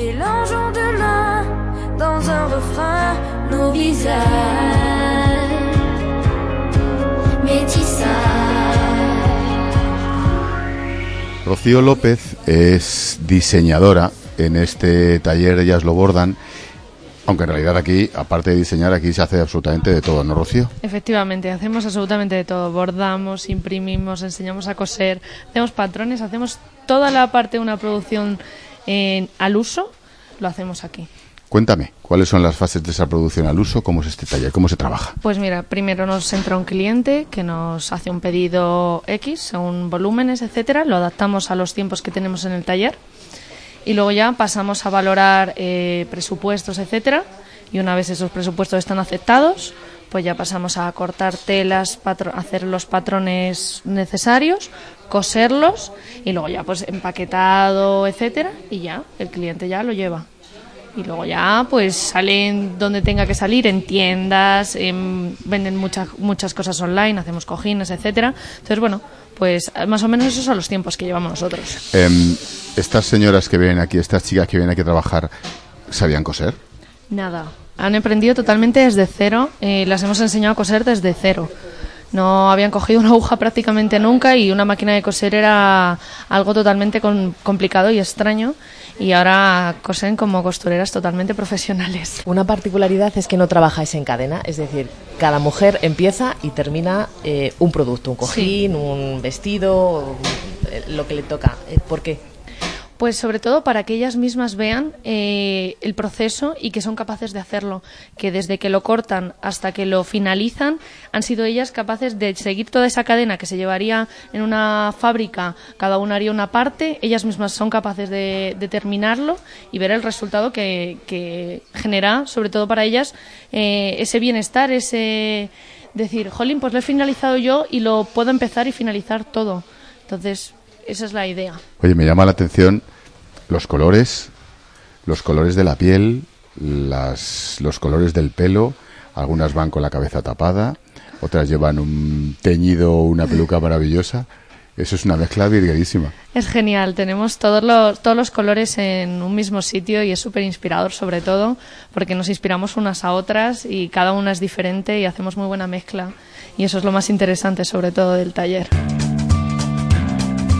Rocío López es diseñadora en este taller, Ellas lo bordan. Aunque en realidad aquí, aparte de diseñar, aquí se hace absolutamente de todo, ¿no, Rocío? Efectivamente, hacemos absolutamente de todo. Bordamos, imprimimos, enseñamos a coser, hacemos patrones, hacemos toda la parte de una producción en, al uso, lo hacemos aquí. Cuéntame, ¿cuáles son las fases de esa producción al uso? ¿Cómo es este taller? ¿Cómo se trabaja? Pues mira, primero nos entra un cliente que nos hace un pedido X, según volúmenes, etcétera, lo adaptamos a los tiempos que tenemos en el taller. Y luego ya pasamos a valorar eh, presupuestos, etcétera, y una vez esos presupuestos están aceptados, pues ya pasamos a cortar telas, patro- hacer los patrones necesarios, coserlos y luego ya pues empaquetado, etcétera, y ya el cliente ya lo lleva. Y luego ya pues salen donde tenga que salir, en tiendas, en, venden muchas muchas cosas online, hacemos cojines, etcétera. Entonces bueno, pues más o menos esos son los tiempos que llevamos nosotros. Eh, estas señoras que vienen aquí, estas chicas que vienen aquí a trabajar, ¿sabían coser? Nada, han aprendido totalmente desde cero, eh, las hemos enseñado a coser desde cero. No habían cogido una aguja prácticamente nunca y una máquina de coser era algo totalmente con, complicado y extraño, y ahora cosen como costureras totalmente profesionales. Una particularidad es que no trabajáis en cadena, es decir, cada mujer empieza y termina eh, un producto, un cojín, sí. un vestido, lo que le toca. ¿Por qué? Pues sobre todo para que ellas mismas vean eh, el proceso y que son capaces de hacerlo, que desde que lo cortan hasta que lo finalizan han sido ellas capaces de seguir toda esa cadena que se llevaría en una fábrica, cada una haría una parte, ellas mismas son capaces de, de terminarlo y ver el resultado que, que genera, sobre todo para ellas, eh, ese bienestar, ese decir, jolín, pues lo he finalizado yo y lo puedo empezar y finalizar todo. Entonces, esa es la idea. Oye, me llama la atención los colores, los colores de la piel, las, los colores del pelo. Algunas van con la cabeza tapada, otras llevan un teñido, una peluca maravillosa. Eso es una mezcla virguerísima. Es genial, tenemos todos los, todos los colores en un mismo sitio y es súper inspirador, sobre todo porque nos inspiramos unas a otras y cada una es diferente y hacemos muy buena mezcla. Y eso es lo más interesante, sobre todo, del taller.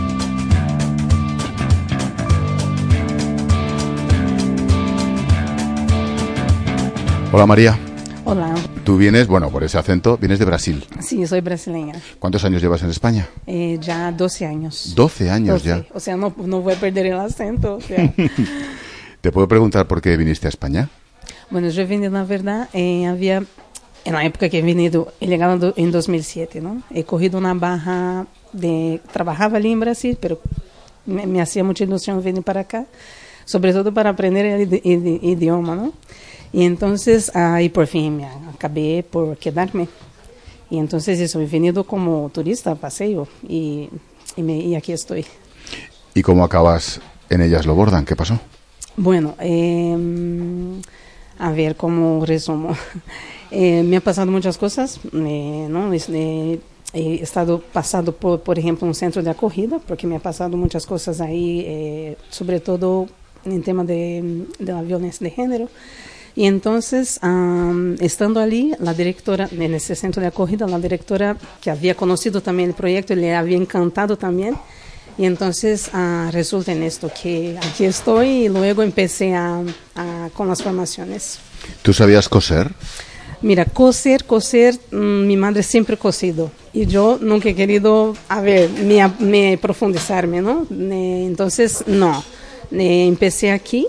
Hola María. Hola. Tú vienes, bueno, por ese acento, vienes de Brasil. Sí, soy brasileña. ¿Cuántos años llevas en España? Eh, ya doce años. doce años doce. Ya. O sea, no, no voy a perder el acento. O sea. ¿Te puedo preguntar por qué viniste a España? Bueno, yo vine, la verdad, eh, había, en la época que he venido, he llegado en dos mil siete, ¿no? He cogido una baja de, trabajaba allí en Brasil, pero me, me hacía mucha ilusión venir para acá, sobre todo para aprender el, el, el idioma, ¿no? Y entonces ahí por fin me acabé por quedarme. Y entonces eso, he venido como turista, paseo, y, y, me, y aquí estoy. ¿Y cómo acabas en Ellas lo bordan? ¿Qué pasó? Bueno, eh, a ver cómo resumo. eh, me han pasado muchas cosas, eh, ¿no? Eh, he estado pasando por, por ejemplo, un centro de acogida, porque me han pasado muchas cosas ahí, eh, sobre todo en tema de, de la violencia de género. Y entonces, um, estando allí, la directora, en ese centro de acogida, la directora que había conocido también el proyecto, le había encantado también. Y entonces uh, resulta en esto, que aquí estoy y luego empecé a, a, con las formaciones. ¿Tú sabías coser? Mira, coser, coser, mmm, mi madre siempre ha cosido. Y yo nunca he querido, a ver, me, me profundizarme, ¿no? Eh, entonces, no. Eh, empecé aquí.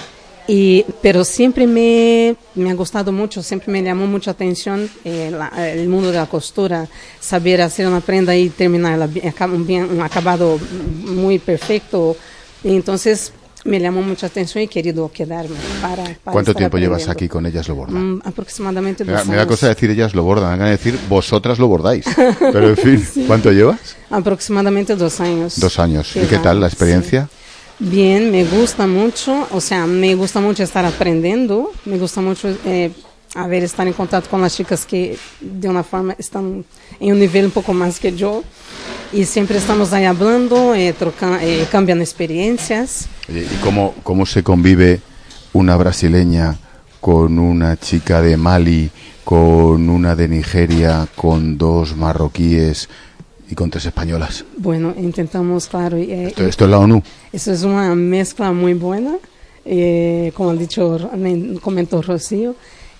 Y, pero siempre me, me ha gustado mucho, siempre me llamó mucha atención eh, la, el mundo de la costura, saber hacer una prenda y terminarla bien, bien, un acabado muy perfecto. Y entonces me llamó mucha atención y he querido quedarme para, para ¿Cuánto tiempo llevas aquí con Ellas lo bordan? Mm, aproximadamente me dos da, años. Me da cosa decir Ellas lo bordan, me van a decir vosotras lo bordáis. Pero en fin, sí. ¿Cuánto llevas? Aproximadamente dos años. Dos años. Qué ¿Y qué tal la experiencia? Sí. Bien, me gusta mucho, o sea, me gusta mucho estar aprendiendo, me gusta mucho eh, a ver, estar en contacto con las chicas que de una forma están en un nivel un poco más que yo, y siempre estamos ahí hablando, eh, trocan, eh, cambian experiencias. Oye, ¿y cómo, cómo se convive una brasileña con una chica de Mali, con una de Nigeria, con dos marroquíes y con tres españolas? Bueno, intentamos, claro. Eh, esto, esto es la ONU. Eso es una mezcla muy buena, eh, como ha dicho, comentó Rocío,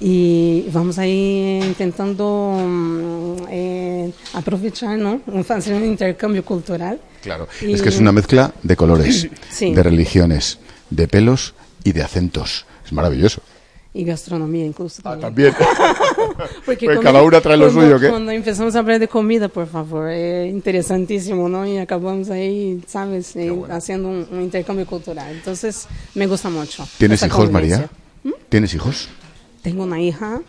y vamos ahí intentando eh, aprovechar, ¿no? Hacer un intercambio cultural. Claro, y... es que es una mezcla de colores, sí. De religiones, de pelos y de acentos. Es maravilloso. Y gastronomía incluso también. Ah, también. Porque pues cuando, cada una trae lo cuando, suyo, ¿qué? Cuando empezamos a hablar de comida, por favor, es interesantísimo, ¿no? Y acabamos ahí, ¿sabes? Eh, bueno. Haciendo un, un intercambio cultural. Entonces, me gusta mucho. ¿Tienes hijos, María? ¿Mm? ¿Tienes hijos? Tengo una hija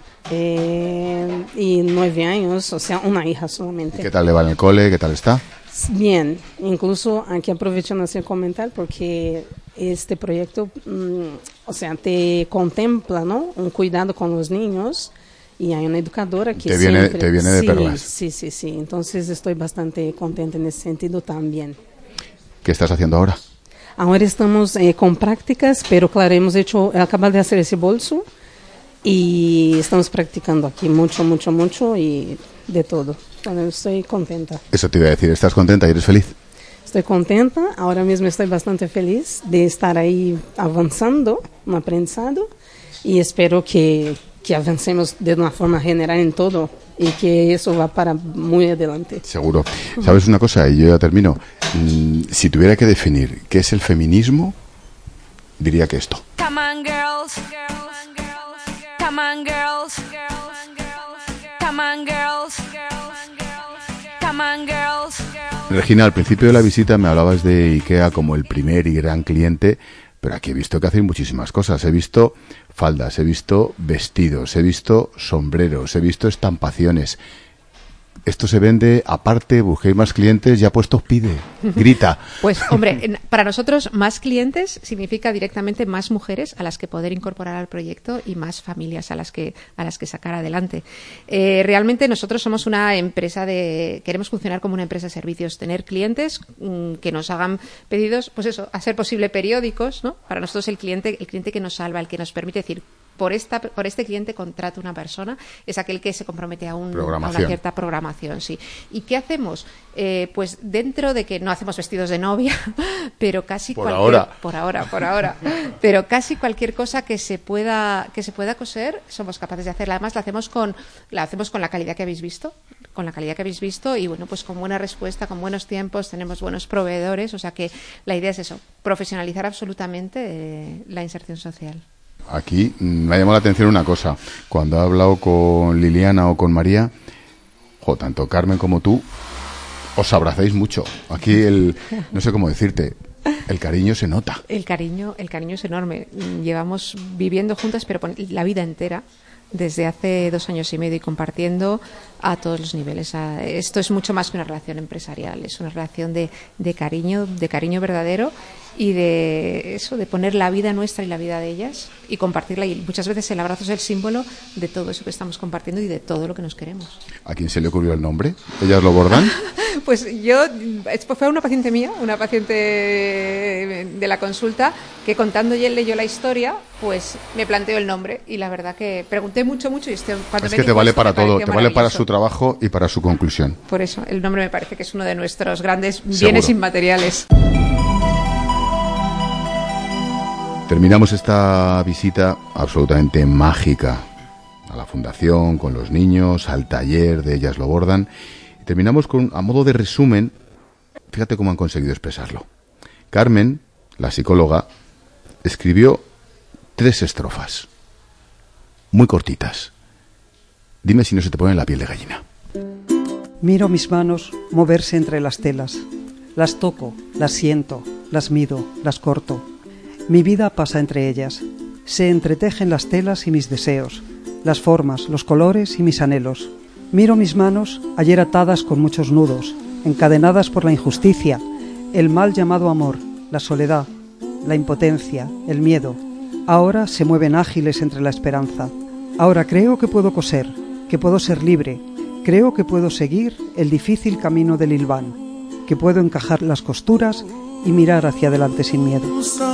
eh, y nueve años, o sea, una hija solamente. ¿Qué tal le va en el cole? ¿Qué tal está? Bien, incluso aquí aprovechando hacer comentar porque este proyecto, mmm, o sea, te contempla, ¿no? Un cuidado con los niños y hay una educadora que te viene, siempre... Te viene de sí, perlas. Sí, sí, sí. Entonces estoy bastante contenta en ese sentido también. ¿Qué estás haciendo ahora? Ahora estamos eh, con prácticas, pero claro, hemos hecho, acabado de hacer ese bolso y estamos practicando aquí mucho, mucho, mucho y de todo. Bueno, estoy contenta. Eso te iba a decir, ¿estás contenta y eres feliz? Estoy contenta, ahora mismo estoy bastante feliz de estar ahí avanzando, un aprendizado, y espero que, que avancemos de una forma general en todo y que eso va para muy adelante. Seguro. ¿Sabes una cosa? Y yo ya termino. Mm, si tuviera que definir qué es el feminismo, diría que esto. Come on, girls. Come on, girls. Come on, girls. Come on, girls. Regina, al principio de la visita me hablabas de IKEA como el primer y gran cliente, pero aquí he visto que hacen muchísimas cosas. He visto faldas, he visto vestidos, he visto sombreros, he visto estampaciones. Esto se vende aparte, busquéis más clientes, ya puestos pide, grita. Pues hombre, para nosotros más clientes significa directamente más mujeres a las que poder incorporar al proyecto y más familias a las que a las que sacar adelante. Eh, realmente nosotros somos una empresa de, queremos funcionar como una empresa de servicios, tener clientes mmm, que nos hagan pedidos, pues eso, a ser posible periódicos, ¿no? Para nosotros el cliente, el cliente que nos salva, el que nos permite decir, por, esta, por este cliente contrato una persona, es aquel que se compromete a, un, a una cierta programación. Sí. ¿Y qué hacemos? Eh, pues dentro de que no hacemos vestidos de novia, pero casi por cualquier, ahora. por ahora, por ahora, pero casi cualquier cosa que se pueda que se pueda coser somos capaces de hacerla. Además la hacemos con la hacemos con la calidad que habéis visto, con la calidad que habéis visto y bueno, pues con buena respuesta, con buenos tiempos, tenemos buenos proveedores, o sea que la idea es eso, profesionalizar absolutamente eh, la inserción social. Aquí me ha llamado la atención una cosa, cuando he hablado con Liliana o con María, jo, tanto Carmen como tú os abracéis mucho. Aquí el, no sé cómo decirte, el cariño se nota. El cariño, el cariño es enorme. Llevamos viviendo juntas, pero la vida entera, desde hace dos años y medio y compartiendo a todos los niveles. Esto es mucho más que una relación empresarial, es una relación de, de cariño, de cariño verdadero y de eso, de poner la vida nuestra y la vida de ellas y compartirla. Y muchas veces el abrazo es el símbolo de todo eso que estamos compartiendo y de todo lo que nos queremos. ¿A quién se le ocurrió el nombre? ¿Ellas lo bordan? Pues yo, fue una paciente mía, una paciente de la consulta, que contándole yo la historia, pues me planteó el nombre y la verdad que pregunté mucho, mucho y este, cuando es me que te vale para todo, te vale para su su trabajo y para su conclusión. Por eso, el nombre me parece que es uno de nuestros grandes bienes Seguro. Inmateriales. Terminamos esta visita absolutamente mágica a la fundación, con los niños, al taller de Ellas lo bordan. Y terminamos con, a modo de resumen, fíjate cómo han conseguido expresarlo. Carmen, la psicóloga, escribió tres estrofas, muy cortitas. Dime si no se te pone la piel de gallina. Miro mis manos moverse entre las telas. Las toco, las siento, las mido, las corto. Mi vida pasa entre ellas. Se entretejen las telas y mis deseos, las formas, los colores y mis anhelos. Miro mis manos, ayer atadas con muchos nudos, encadenadas por la injusticia, el mal llamado amor, la soledad, la impotencia, el miedo. Ahora se mueven ágiles entre la esperanza. Ahora creo que puedo coser, que puedo ser libre. Creo que puedo seguir el difícil camino del hilván, que puedo encajar las costuras y mirar hacia adelante sin miedo.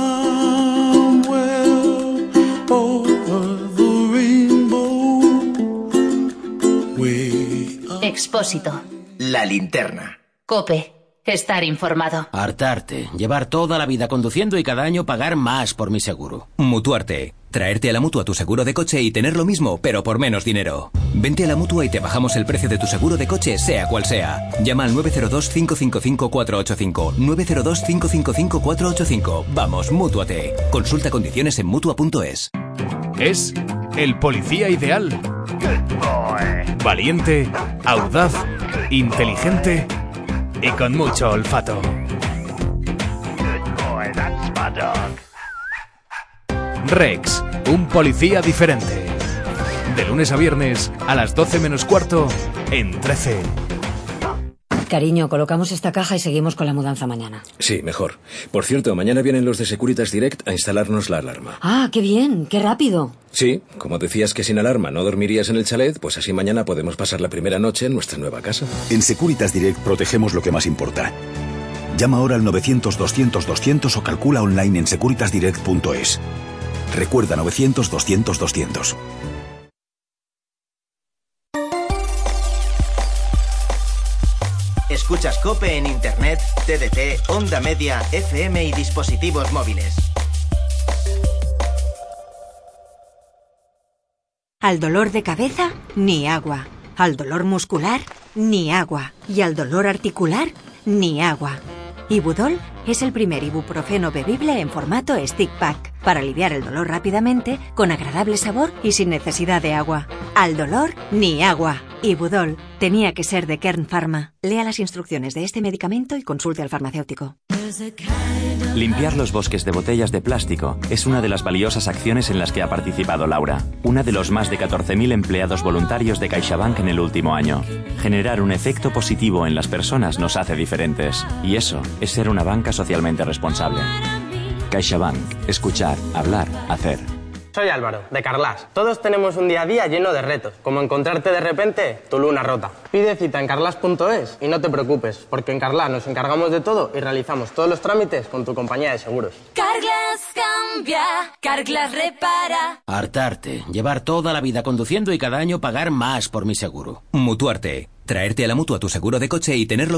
Expósito. La linterna. COPE. Estar informado. Hartarte, llevar toda la vida conduciendo y cada año pagar más por mi seguro. Mutuarte. Traerte a la Mutua tu seguro de coche y tener lo mismo, pero por menos dinero. Vente a la Mutua y te bajamos el precio de tu seguro de coche, sea cual sea. Llama al nueve cero dos, cinco cinco cinco, cuatro ocho cinco. nueve cero dos, cinco cinco cinco, cuatro ocho cinco. Vamos, Mútuate. Consulta condiciones en Mutua punto es. Es el policía ideal. Valiente, audaz, inteligente y con mucho olfato. Rex, un policía diferente. De lunes a viernes a las doce menos cuarto en trece. Cariño, colocamos esta caja y seguimos con la mudanza mañana. Sí, mejor. Por cierto, mañana vienen los de Securitas Direct a instalarnos la alarma. Ah, qué bien, qué rápido. Sí, como decías que sin alarma no dormirías en el chalet, pues así mañana podemos pasar la primera noche en nuestra nueva casa. En Securitas Direct protegemos lo que más importa. Llama ahora al novecientos, doscientos, doscientos o calcula online en securitas direct punto es. Recuerda novecientos, doscientos, doscientos. Escuchas COPE en Internet, T D T, Onda Media, F M y dispositivos móviles. Al dolor de cabeza, ni agua. Al dolor muscular, ni agua. Y al dolor articular, ni agua. Ibudol es el primer ibuprofeno bebible en formato stick pack para aliviar el dolor rápidamente, con agradable sabor y sin necesidad de agua. Al dolor, ni agua. Ibudol tenía que ser de Kern Pharma. Lea las instrucciones de este medicamento y consulte al farmacéutico. Limpiar los bosques de botellas de plástico es una de las valiosas acciones en las que ha participado Laura, una de los más de catorce mil empleados voluntarios de CaixaBank en el último año. Generar un efecto positivo en las personas nos hace diferentes, y eso es ser una banca socialmente responsable. CaixaBank. Escuchar, hablar, hacer. Soy Álvaro, de Carglass. Todos tenemos un día a día lleno de retos, como encontrarte de repente tu luna rota. Pide cita en carglass punto es y no te preocupes, porque en Carglass nos encargamos de todo y realizamos todos los trámites con tu compañía de seguros. Carglass cambia, Carglass repara. Hartarte, llevar toda la vida conduciendo y cada año pagar más por mi seguro. Mutuarte. Traerte a la Mutua tu seguro de coche y tenerlo